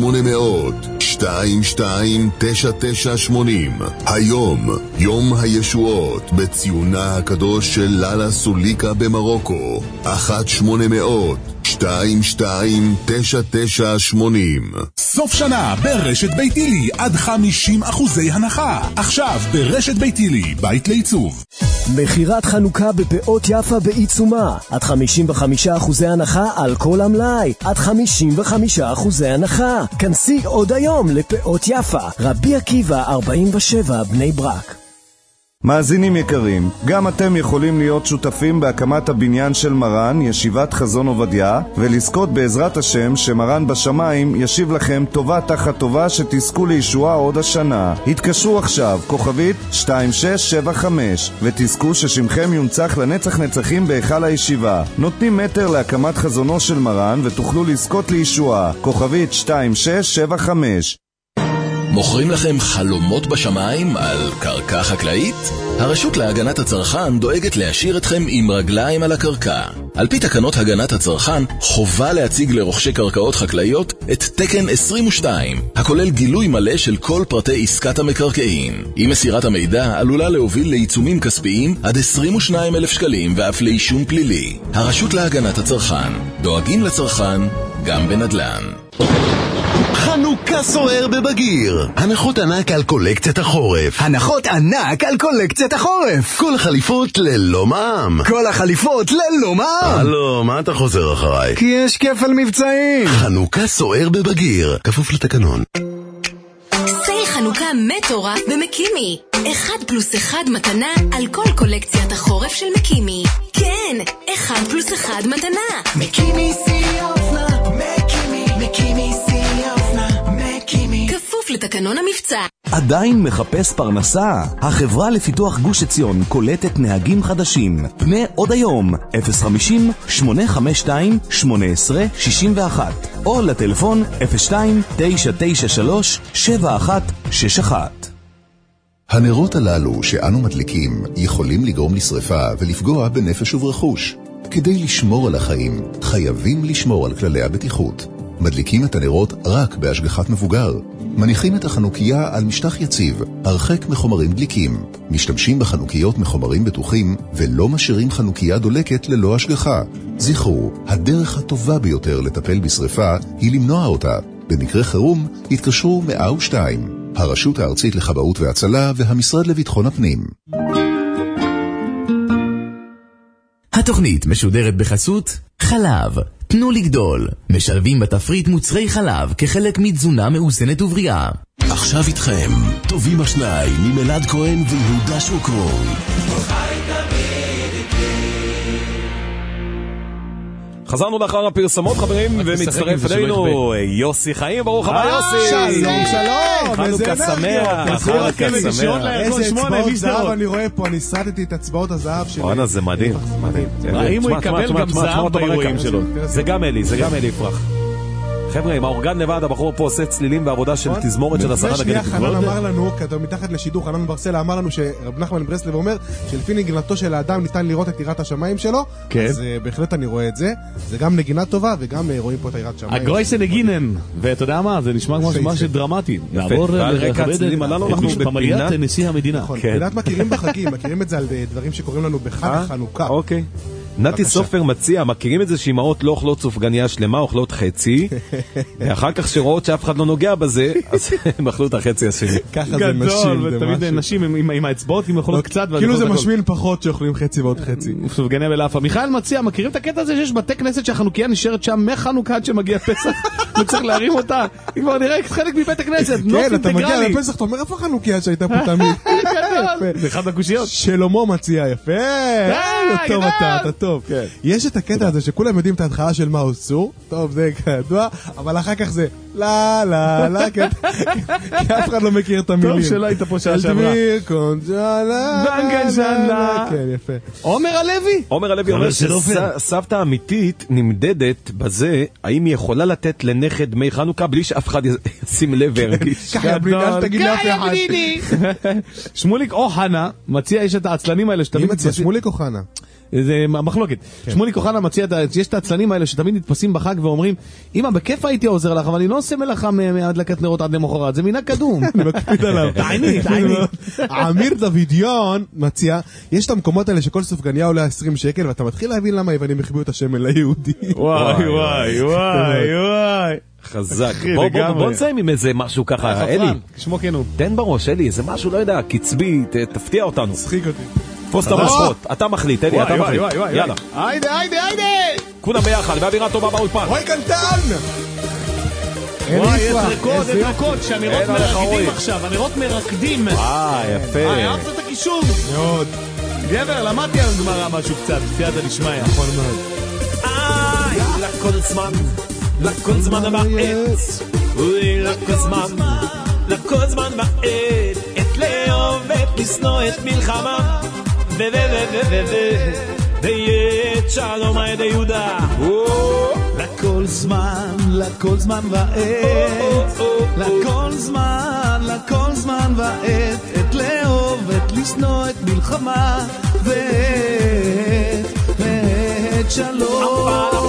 היום יום הישועות בציונה הקדוש של ללה סוליקה במרוקו. 1-800-229980. סוף שנה ברשת ביתילי עד 50% הנחה. עכשיו ברשת ביתילי, בית לעיצוב. מחירת חנוכה בפאות יפה בעיצומה, עד 55% הנחה על כל המלאי, עד 55% הנחה. כנסי עוד היום לפאות יפה, רבי עקיבא 47 בני ברק. מאזינים יקרים, גם אתם יכולים להיות שותפים בהקמת הבניין של מרן, ישיבת חזון עובדיה, ולזכות בעזרת השם שמרן בשמיים ישיב לכם טובה תחת טובה שתזכו לישועה עוד השנה. התקשרו עכשיו, כוכבית 2675, ותזכו ששמכם יונצח לנצח נצחים בהיכל הישיבה. נותנים מטר להקמת חזונו של מרן ותוכלו לזכות לישועה. כוכבית 2675. מוכרים לכם חלומות בשמיים על קרקע חקלאית? הרשות להגנת הצרכן דואגת להשאיר אתכם עם רגליים על הקרקע. על פי תקנות הגנת הצרכן, חובה להציג לרוכשי קרקעות חקלאיות את תקן 22, הכולל גילוי מלא של כל פרטי עסקת המקרקעין. עם מסירת המידע עלולה להוביל לעיצומים כספיים עד 22,000 שקלים ואף לאישום פלילי. הרשות להגנת הצרכן, דואגים לצרכן גם בנדל"ן. חנוכה סוער בבגיר. הנחות ענק על קולקציית החורף. הנחות ענק על קולקציית החורף. כל החליפות ללא מע"מ. כל החליפות ללא מע"מ. הלו, מה אתה חוזר אחריי? כי יש כפל מבצעים. חנוכה סוער בבגיר, כפוף לתקנון. סייל חנוכה מטורף במקימי. 1+1 מתנה על כל קולקציית החורף של מקימי. כן, 1+1 מתנה. מקימי שיא האופנה, מקימי שיא האופנה, מקימי. כפוף לתקנון המבצע. עדיין מחפש פרנסה? החברה לפיתוח גוש עציון קולטת נהגים חדשים. פנה עוד היום 050-852-1861 או לטלפון 02-993-7161. הנרות הללו שאנו מדליקים יכולים לגרום לשריפה ולפגוע בנפש וברכוש. כדי לשמור על החיים, חייבים לשמור על כללי הבטיחות. מדליקים את הנרות רק בהשגחת מבוגר. מניחים את החנוכיה על משטח יציב, הרחק מחומרים דליקים. משתמשים בחנוכיות מחומרים בטוחים ולא משאירים חנוכיה דולקת ללא השגחה. זכרו, הדרך הטובה ביותר לטפל בשריפה היא למנוע אותה. במקרה חירום התקשרו 102. הרשות הארצית לכבאות והצלה והמשרד לביטחון הפנים. התוכנית משודרת בחסות חלב, תנו לגדול. משלבים בתפריט מוצרי חלב כחלק מתזונה מאוזנת ובריאה. עכשיו איתכם, טובים השניים ממלעד כהן ויהודה שוקרון. חזרנו לאחר הפרסמות חברים, ומצטרף אלינו יוסי חיים. ברוך הבא יוסי. שלום שלום. חנוכה שמח. חנוכה שמח. איזה אצבעות זהב אני רואה פה, אני סרטתי את אצבעות הזהב שלי. וואנה, זה מדהים. האם הוא יקבל גם זהב באירועים שלו? זה גם אלי יפרח. חבר'ה, עם האורגן לבד, הבחור פה עושה צלילים ועבודה של תזמורת של השרה נגנית. חנן אמר לנו, כתוב מתחת לשידור, חנן ברסלע אמר לנו שרב נחמן ברסלב אומר שלפי נגינתו של האדם ניתן לראות את יראת השמיים שלו. אז בהחלט אני רואה את זה. זה גם נגינה טובה וגם רואים פה את יראת השמיים. הגרויסה נגינן. ואתה יודע מה? זה נשמע כמו משהו דרמטי. לעבור לכבד את פמליית נשיא המדינה. נכון. יודעת מכירים בחגים, מכירים את זה על דברים שקוראים לנו בחג חנוכה. אוקיי. נתי סופר מציע, מכירים את זה שאימהות לא אוכלות סופגניה שלמה, אוכלות חצי, ואחר כך שרואות שאף אחד לא נוגע בזה, אז הם אכלו את החצי השני. ככה זה נשים. ותמיד נשים עם האצבעות, עם אוכלות קצת. כאילו זה משמין פחות שאוכלים חצי ועוד חצי. סופגניה בלאפה. מיכאל מציע, מכירים את הקטע הזה שיש בתי כנסת שהחנוכיה נשארת שם מחנוכה עד שמגיע פסח? לא צריך להרים אותה. היא כבר נראה חלק מבית הכנסת. כן, אתה מגיע לפסח, אתה אומר, איפה החנוכיה שהייתה פה תמיד? זה אחד הקושיות. שלמה מציע, יפה. טוב אתה טוב. יש את הקטע הזה שכולם יודעים את ההתחלה של מהו סור, טוב זה כדוע, אבל אחר כך זה לא, לא, לא, כי אף אחד לא מכיר את המילים. טוב שלא היית פה שעה שעברה. כן, יפה. עומר הלוי? עומר הלוי אומר שסבתא אמיתית נמדדת בזה, האם היא יכולה לתת לנכד דמי חנוכה בלי שאף אחד ישים לב והרגיש. ככה בלי אל תגיד לאף אחד. שמוליק או חנה מציע, יש את העצלנים האלה שתמיד... מי מציע, שמוליק או חנה? זה מחלוקת. שמוליק אוחנה מציע, יש את העצלנים האלה שתמיד נתפסים בחג ואומרים, אמא, בכיף הייתי עוזר לך, אבל אני לא עושה מלאכה מהדלקת נרות עד למחרת, זה מינה קדום. אני מקפיד עליו. תעיני. אמיר דוידיון מציע, יש את המקומות האלה שכל סופגניה עולה 20 שקל, ואתה מתחיל להבין למה היוונים החביאו את השמן ליהודי. וואי, וואי, וואי, וואי. חזק. בוא נסיים עם איזה משהו ככה, אלי. כשמו כן הוא. תן בראש, אלי, איזה משהו, לא יודע, קצבי, תפתיע אותנו. שחיק אותי. תפוס את המושכות, אתה מחליט, אלי, אתה מחליט. יאללה. היידה, היידה, היידה! כולם ביחד, ואווירה טובה באולפן. רוי קלטן! וואי, יש רקוד, שהנרות מרקדים עכשיו, הנרות מרקדים. יפה. אהבת את הקישור? מאוד. גבר, למדתי על גמרא משהו קצת, סייעתא דשמיא. נכון מאוד. לכל זמן בעת, לכל זמן בעת, את לאהוב ואת לשנוא את מלחמה, ויית שלום עד יהודה. לכל זמן ועת, לכל זמן ועת, את לאהוב ואת לשנוא את מלחמה, ואת שלום.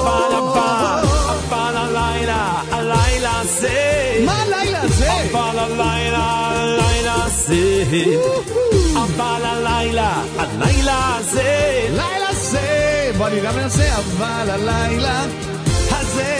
אבל הלילה זה, מה הלילה זה? אבל הלילה זה, אבל הלילה זה, לילה זה, בוא אני גם נעשה, אבל הלילה הזה.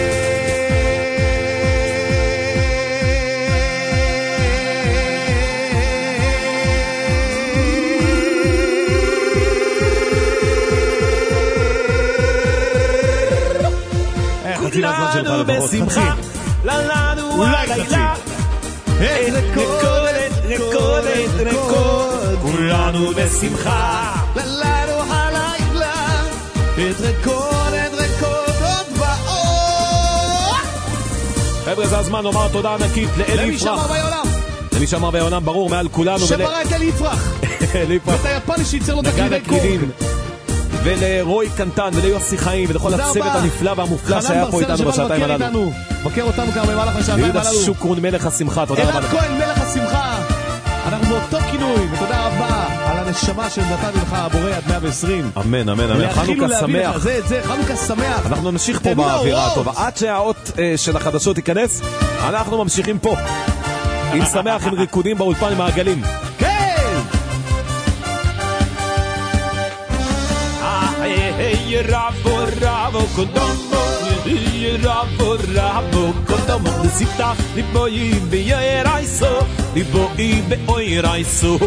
כולנו בשמחה, לנו הלילה, רקוד, כולנו בשמחה, לנו הלילה, רקוד עוד באור. חבר'ה, זה הזמן לומר תודה ענקית לאלי יפרח. למי שאמר בעולם, ברור, מעל כולנו. שברא את אלי יפרח. ואת היפני שייצר לו את הכלי קורן. ולרוי קנטן וליוסי חיים ולכל הצוות הנפלא והמופלא שהיה פה איתנו בשעתיים הללו. בקר אותנו גם במהלך השעתיים הללו. ויהודה שוקרון מלך השמחה, תודה רבה. אלעד כהן מלך השמחה. אנחנו באותו כינוי, ותודה רבה על הנשמה שנתן לך הבורא עד 120. אמן, אמן, אמן. חנוכה שמח. זה, חנוכה שמח. אנחנו נמשיך פה באווירה הטובה. עד שהאות של החדשות תיכנס, אנחנו ממשיכים פה. עם שמח, עם ריקודים באולפן, עם העגלים. רבו קודמו נסיפתח ליבוי בירייסו ליבוי באוירייסו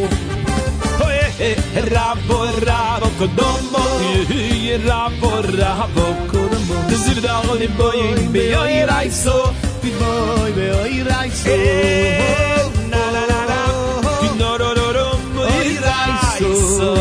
רבו קודמו רבו קודמו נסיפתח ליבוי בירייסו ליבוי באוירייסו נה נה נה נה נורורום באוירייסו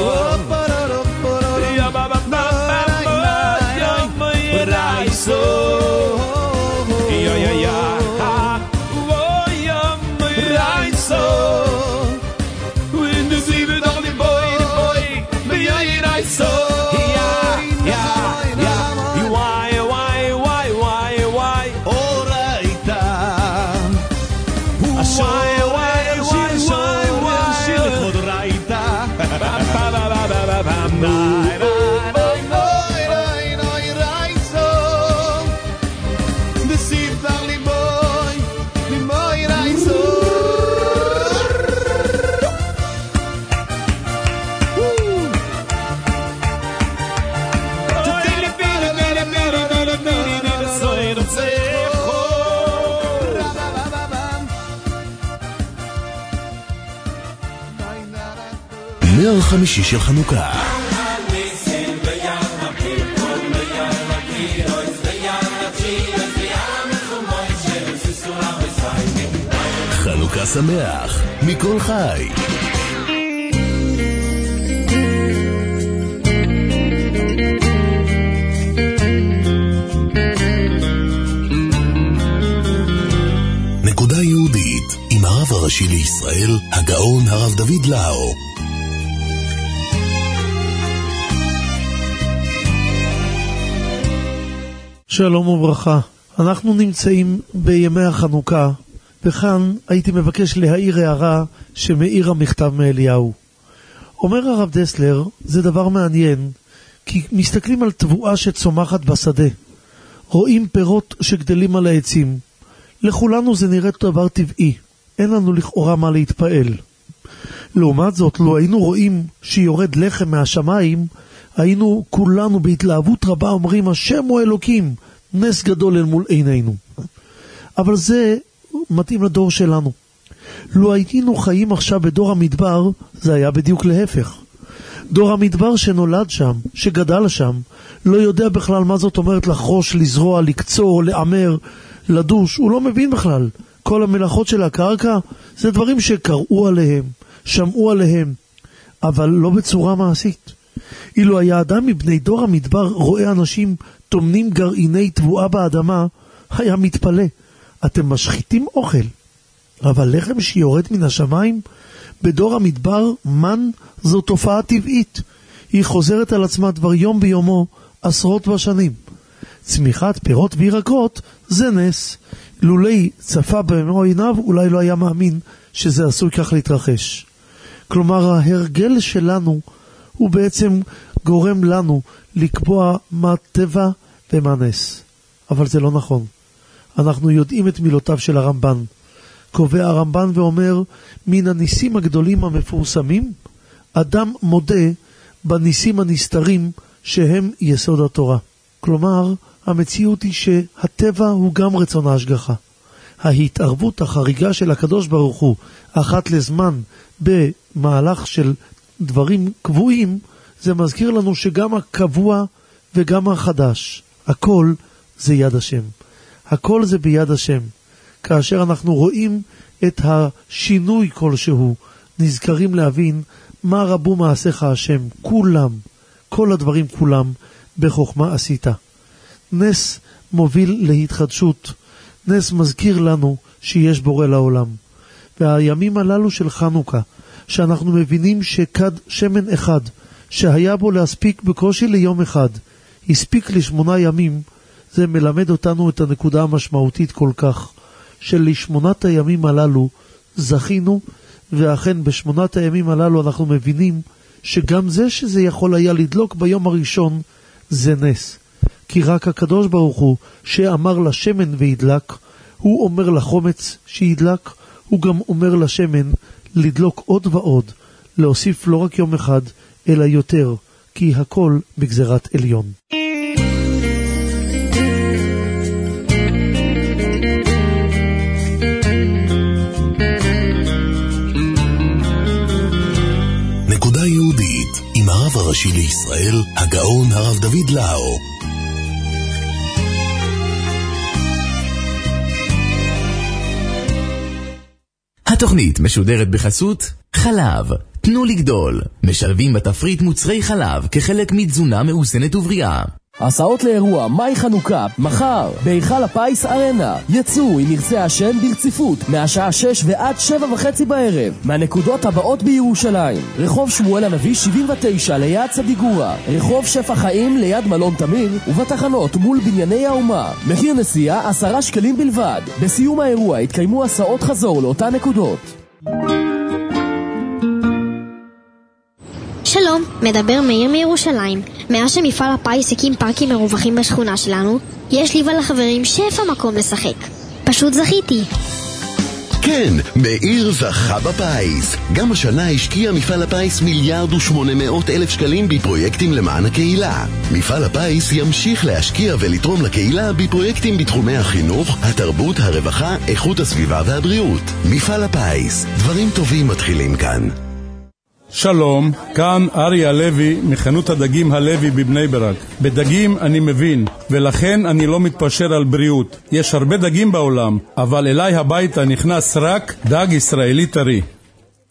נר חמישי של חנוכה. חנוכה שמח מכל חי. הראשי לישראל, הגאון הרב דוד לאו. שלום וברכה. אנחנו נמצאים בימי החנוכה, וכאן הייתי מבקש להעיר הערה שמאיר המכתב מאליהו. אומר הרב דסלר, זה דבר מעניין, כי מסתכלים על תבואה שצומחת בשדה, רואים פירות שגדלים על העצים. לכולנו זה נראה דבר טבעי, אין לנו לכאורה מה להתפעל. לעומת זאת, לו היינו רואים שיורד לחם מהשמיים, היינו כולנו בהתלהבות רבה אומרים, השם הוא אלוקים, נס גדול אל מול עינינו. אבל זה מתאים לדור שלנו. לו היינו חיים עכשיו בדור המדבר, זה היה בדיוק להפך. דור המדבר שנולד שם, שגדל שם, לא יודע בכלל מה זאת אומרת לחרוש, לזרוע, לקצור, לאמר, לדוש, הוא לא מבין בכלל. כל המלאכות של הקרקע זה דברים שקראו עליהם, שמעו עליהם, אבל לא בצורה מעשית. אילו היה אדם מבני דור המדבר רואה אנשים טומנים גרעיני תבואה באדמה, היה מתפלא. אתם משחיתים אוכל, אבל לחם שיורד מן השמיים? בדור המדבר מן זו תופעה טבעית. היא חוזרת על עצמה דבר יום ביומו עשרות בשנים. צמיחת פירות וירקות זה נס. לולי צפה במו עיניו אולי לא היה מאמין שזה עשוי כך להתרחש. כלומר ההרגל שלנו הוא בעצם גורם לנו לקבוע מה טבע ומה נס. אבל זה לא נכון. אנחנו יודעים את מילותיו של הרמב"ן. קובע הרמב"ן ואומר, מן הניסים הגדולים המפורסמים, אדם מודה בניסים הנסתרים שהם יסוד התורה. כלומר, המציאות היא שהטבע הוא גם רצון ההשגחה. ההתערבות החריגה של הקדוש ברוך הוא, אחת לזמן במהלך של דברים קבועים, זה מזכיר לנו שגם הקבוע וגם החדש, הכל זה יד השם. הכל זה ביד השם. כאשר אנחנו רואים את השינוי כלשהו, נזכרים להבין מה רבו מעשיך השם. כולם, כל הדברים כולם, בחוכמה עשית. נס מוביל להתחדשות. נס מזכיר לנו שיש בורא לעולם. והימים הללו של חנוכה, שאנחנו מבינים שכד שמן אחד, שהיה בו להספיק בקושי ליום אחד, הספיק ל8 ימים, זה מלמד אותנו את הנקודה המשמעותית כל כך, של8 הימים הללו זכינו, ואכן ב8 הימים הללו אנחנו מבינים שגם זה שזה יכול היה לדלוק ביום הראשון, זה נס. כי רק הקדוש ברוך הוא שאמר לשמן וידלק, הוא אומר לחומץ שידלק, הוא גם אומר לשמן לדלוק עוד ועוד, להוסיף לא רק יום אחד, אלא יותר, כי הכל בגזרת עליון. נקודה יהודית עם הרב הראשי לישראל, הגאון הרב דוד לאו. התוכנית משודרת בחסות חלב, תנו לגדול. משלבים בתפריט מוצרי חלב כחלק מתזונה מאוזנת ובריאה. הסעות לאירוע מאי חנוכה מחר בהיכל הפיס ארנה. יצאו אם ירצה השם ברציפות מהשעה 6 ועד 7:30 בערב מהנקודות הבאות בירושלים: רחוב שמואל הנביא 79 ליד צדיגורה, רחוב שפע חיים ליד מלון תמיר, ובתחנות מול בנייני האומה. מחיר נסיעה 10 שקלים בלבד. בסיום האירוע יתקיימו הסעות חזור לאותן נקודות. שלום, מדבר מאיר מירושלים. מאז שמפעל הפיס הקים פארקים מרווחים בשכונה שלנו, יש לי ולחברים שפע מקום לשחק. פשוט זכיתי. כן, מאיר זכה בפיס. גם השנה השקיע מפעל הפיס 1,800,000 שקלים בפרויקטים למען הקהילה. מפעל הפיס ימשיך להשקיע ולתרום לקהילה בפרויקטים בתחומי החינוך, התרבות, הרווחה, איכות הסביבה והבריאות. מפעל הפיס, דברים טובים מתחילים כאן. שלום, כאן אריה לוי מחנות הדגים הלוי בבני ברק. בדגים אני מבין, ולכן אני לא מתפשר על בריאות. יש הרבה דגים בעולם, אבל אליי הביתה נכנס רק דג ישראלי טרי.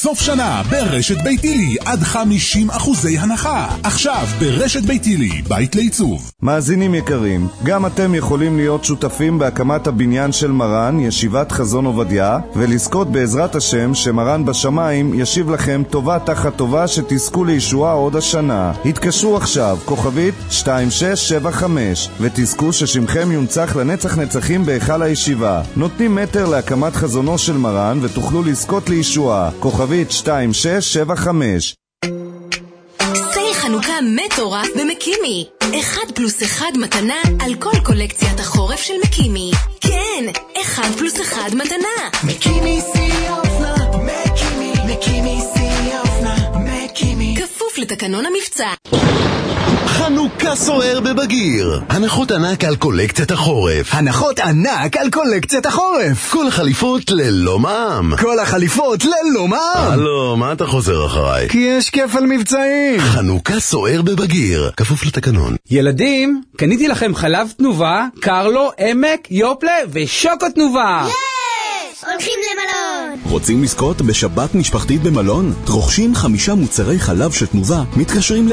סוף שנה ברשת ביתילי עד 50% הנחה. עכשיו ברשת ביתילי, בית לעיצוב. מאזינים יקרים, גם אתם יכולים להיות שותפים בהקמת הבניין של מרן, ישיבת חזון עובדיה, ולזכות בעזרת השם שמרן בשמיים ישיב לכם טובה תחת טובה שתזכו לישועה עוד השנה. התקשרו עכשיו, כוכבית 2675, ותזכו ששמכם יונצח לנצח נצחים בהיכל הישיבה. נותנים מטר להקמת חזונו של מרן ותוכלו לזכות לישועה. כוכבית 2675. סייל חנוכה מטורף במקימי. 1+1 מתנה על כל קולקציית החורף של מקימי. כן, 1+1 מתנה. מקימי שיא האופנה, מקימי שיא האופנה, מקימי. כפוף לתקנון המבצע. חנוכה סוער בבגיר. הנחות ענק על קולקציית החורף. הנחות ענק על קולקציית החורף. כל החליפות ללא מע"מ. כל החליפות ללא מע"מ. הלו, מה אתה חוזר אחריי? כי יש כפל מבצעים. חנוכה סוער בבגיר. כפוף לתקנון. ילדים, קניתי לכם חלב תנובה, קרלו, עמק, יופלה ושוקו תנובה. הולכים למלון. רוצים לזכות בשבת משפחתית במלון? רוכשים 5 מוצרי חלב של תנובה, מתקשרים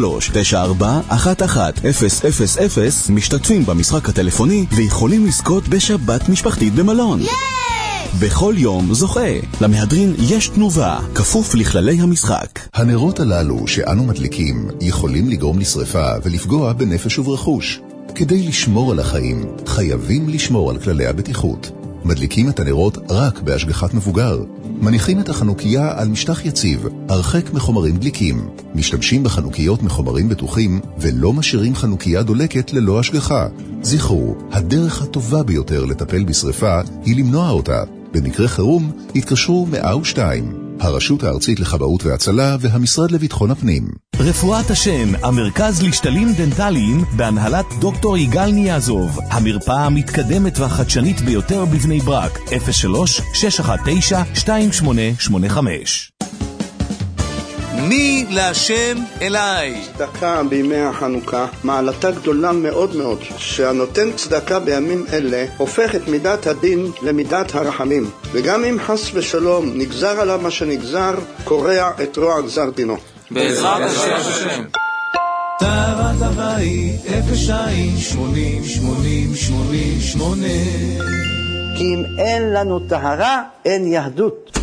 ל-03-9411-1000, משתתפים במשחק הטלפוני ויכולים לזכות בשבת משפחתית במלון. בכל יום זוכה. למהדרין יש תנובה, כפוף לכללי המשחק. הנרות הללו שאנו מדליקים יכולים לגרום לשריפה ולפגוע בנפש וברכוש. כדי לשמור על החיים, חייבים לשמור על כללי הבטיחות. מדליקים את הנרות רק בהשגחת מבוגר. מניחים את החנוכיה על משטח יציב, הרחק מחומרים דליקים. משתמשים בחנוכיות מחומרים בטוחים ולא משאירים חנוכיה דולקת ללא השגחה. זכרו, הדרך הטובה ביותר לטפל בשריפה היא למנוע אותה. במקרה חירום התקשרו 102. הרשות הארצית לכבאות והצלה והמשרד לביטחון הפנים. רפואת השן, המרכז לשתלים דנטליים בהנהלת דוקטור יגאל ניאזוב. המרפאה המתקדמת והחדשנית ביותר בבני ברק. 03-619-2885. מי להשם אליי. צדקה בימי החנוכה מעלתה גדולה מאוד מאוד, שהנותן צדקה בימים אלה הופך את מידת הדין למידת הרחמים, וגם אם חס ושלום נגזר עליו מה שנגזר, קורע את רוע גזר דינו. בעזרת השם. טהרת הבית 02-80-80-80-8. כי אם אין לנו טהרה, אין יהדות.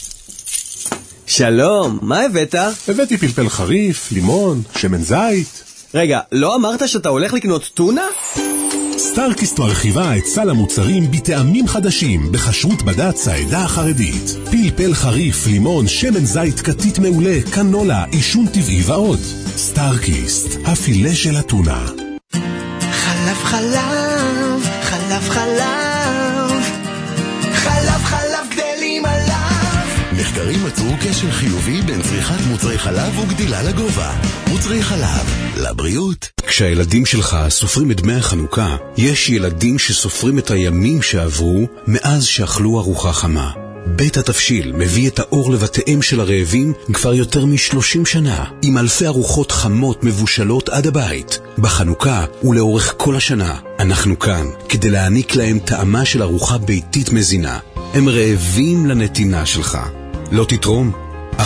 שלום, מה הבאת? הבאתי פלפל חריף, לימון, שמן זית. רגע, לא אמרת שאתה הולך לקנות טונה? סטארקיסט מרחיבה את סל המוצרים בטעמים חדשים בכשרות בד"ץ העדה החרדית. פלפל חריף, לימון, שמן זית, קטית מעולה, קנולה, עישון טבעי ועוד. סטארקיסט, הפילה של הטונה. חלב חלב, חלב חלב, חלב חלב גדלים עליו. מחקרים מצאו קשר חיובי בין צריכת מוצרי חלב וגדילה לגובה. מוצרי חלב, לבריאות. כשהילדים שלך סופרים את דמי החנוכה, יש ילדים שסופרים את הימים שעברו מאז שאכלו ארוחה חמה. בית התפשיל מביא את האור לבתיהם של הרעבים כבר יותר מ-30 שנה, עם אלפי ארוחות חמות מבושלות עד הבית. בחנוכה ולאורך כל השנה, אנחנו כאן כדי להעניק להם טעמה של ארוחה ביתית מזינה. הם רעבים לנתינה שלך. לא תתרום? 1-800-350535.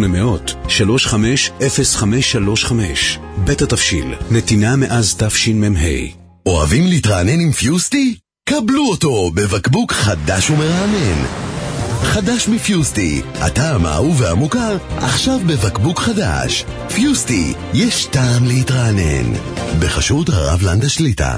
בית התפשיל, נתינה מאז תשמ"ה. אוהבים להתרענן עם פיוסטי? קבלו אותו בבקבוק חדש ומרענן. חדש מפיוסטי, הטעם האהוב והמוכר, עכשיו בבקבוק חדש. פיוסטי, יש טעם להתרענן. בחסות הרב לנדה שליטה.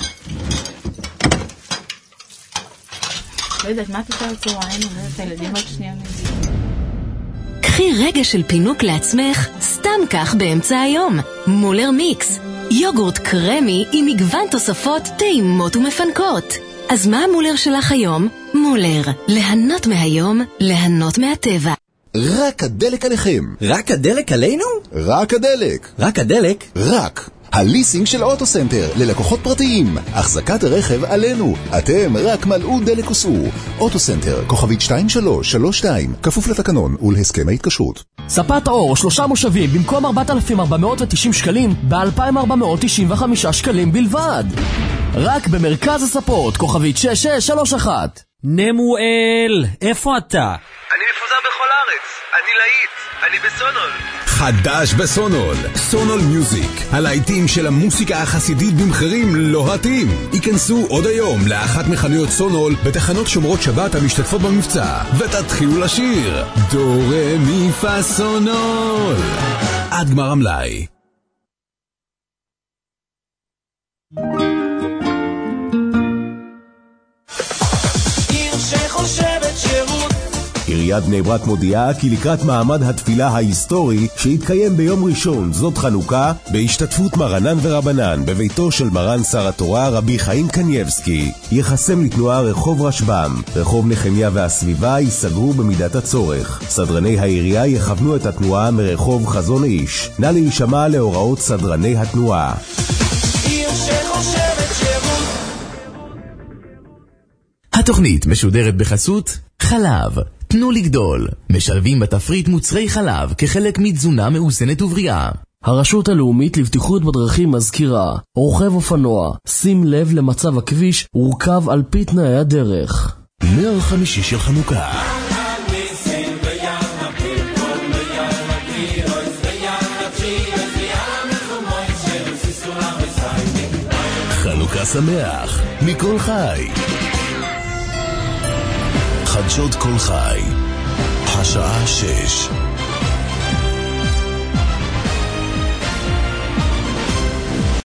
לא יודעת, מה אתה עושה בצהריים? אומרת הילדים עוד שנייה מגיעים. קחי רגע של פינוק לעצמך, סתם כך באמצע היום. מולר מיקס, יוגורט קרמי עם מגוון תוספות טעימות ומפנקות. אז מה המולר שלך היום? מולר, ליהנות מהיום, ליהנות מהטבע. רק הדלק עליכם. רק הדלק עלינו? רק הדלק. רק הדלק? רק. הליסינג של אוטוסנטר ללקוחות פרטיים. החזקת הרכב עלינו. אתם רק מלאו דלק וסעו. אוטוסנטר, כוכבית 2332, כפוף לתקנון ולהסכם ההתקשרות. ספת אור, 3 מושבים, במקום 4,490 שקלים, ב-2,495 שקלים בלבד. רק במרכז הספות, כוכבית 6631. נמואל, איפה אתה? אני מפוזר בכל הארץ. בארץ. אני להיט, אני בסונול. חדש בסונול, סונול מיוזיק. הלהיטים של המוסיקה החסידית במחירים לוהטים. ייכנסו עוד היום לאחת מחנויות סונול בתחנות שומרות שבת המשתתפות במבצע. ותתחילו לשיר דו רה מי פה סונול. עד גמר המלאי. עיר שחושבת שירות. עיריית בני ברק מודיעה כי לקראת מעמד התפילה ההיסטורי שהתקיים ביום ראשון, זאת חנוכה, בהשתתפות מרנן ורבנן בביתו של מרן שר התורה רבי חיים קנייבסקי, יחסם לתנועה רחוב רשב"ם, רחוב נחמיה והסביבה ייסגרו במידת הצורך. סדרני העירייה יכוונו את התנועה מרחוב חזון איש. נא להישמע להוראות סדרני התנועה. עיר שחושבת שירות. התוכנית משודרת בחסות חלב, תנו לגדול. משלבים בתפריט מוצרי חלב כחלק מתזונה מאוזנת ובריאה. הרשות הלאומית לבטיחות בדרכים מזכירה, רוכב אופנוע, שים לב למצב הכביש ורכב על פי תנאי הדרך. נר חמישי של חנוכה. חנוכה שמח מכל חי. חדשות כל חי, השעה 6.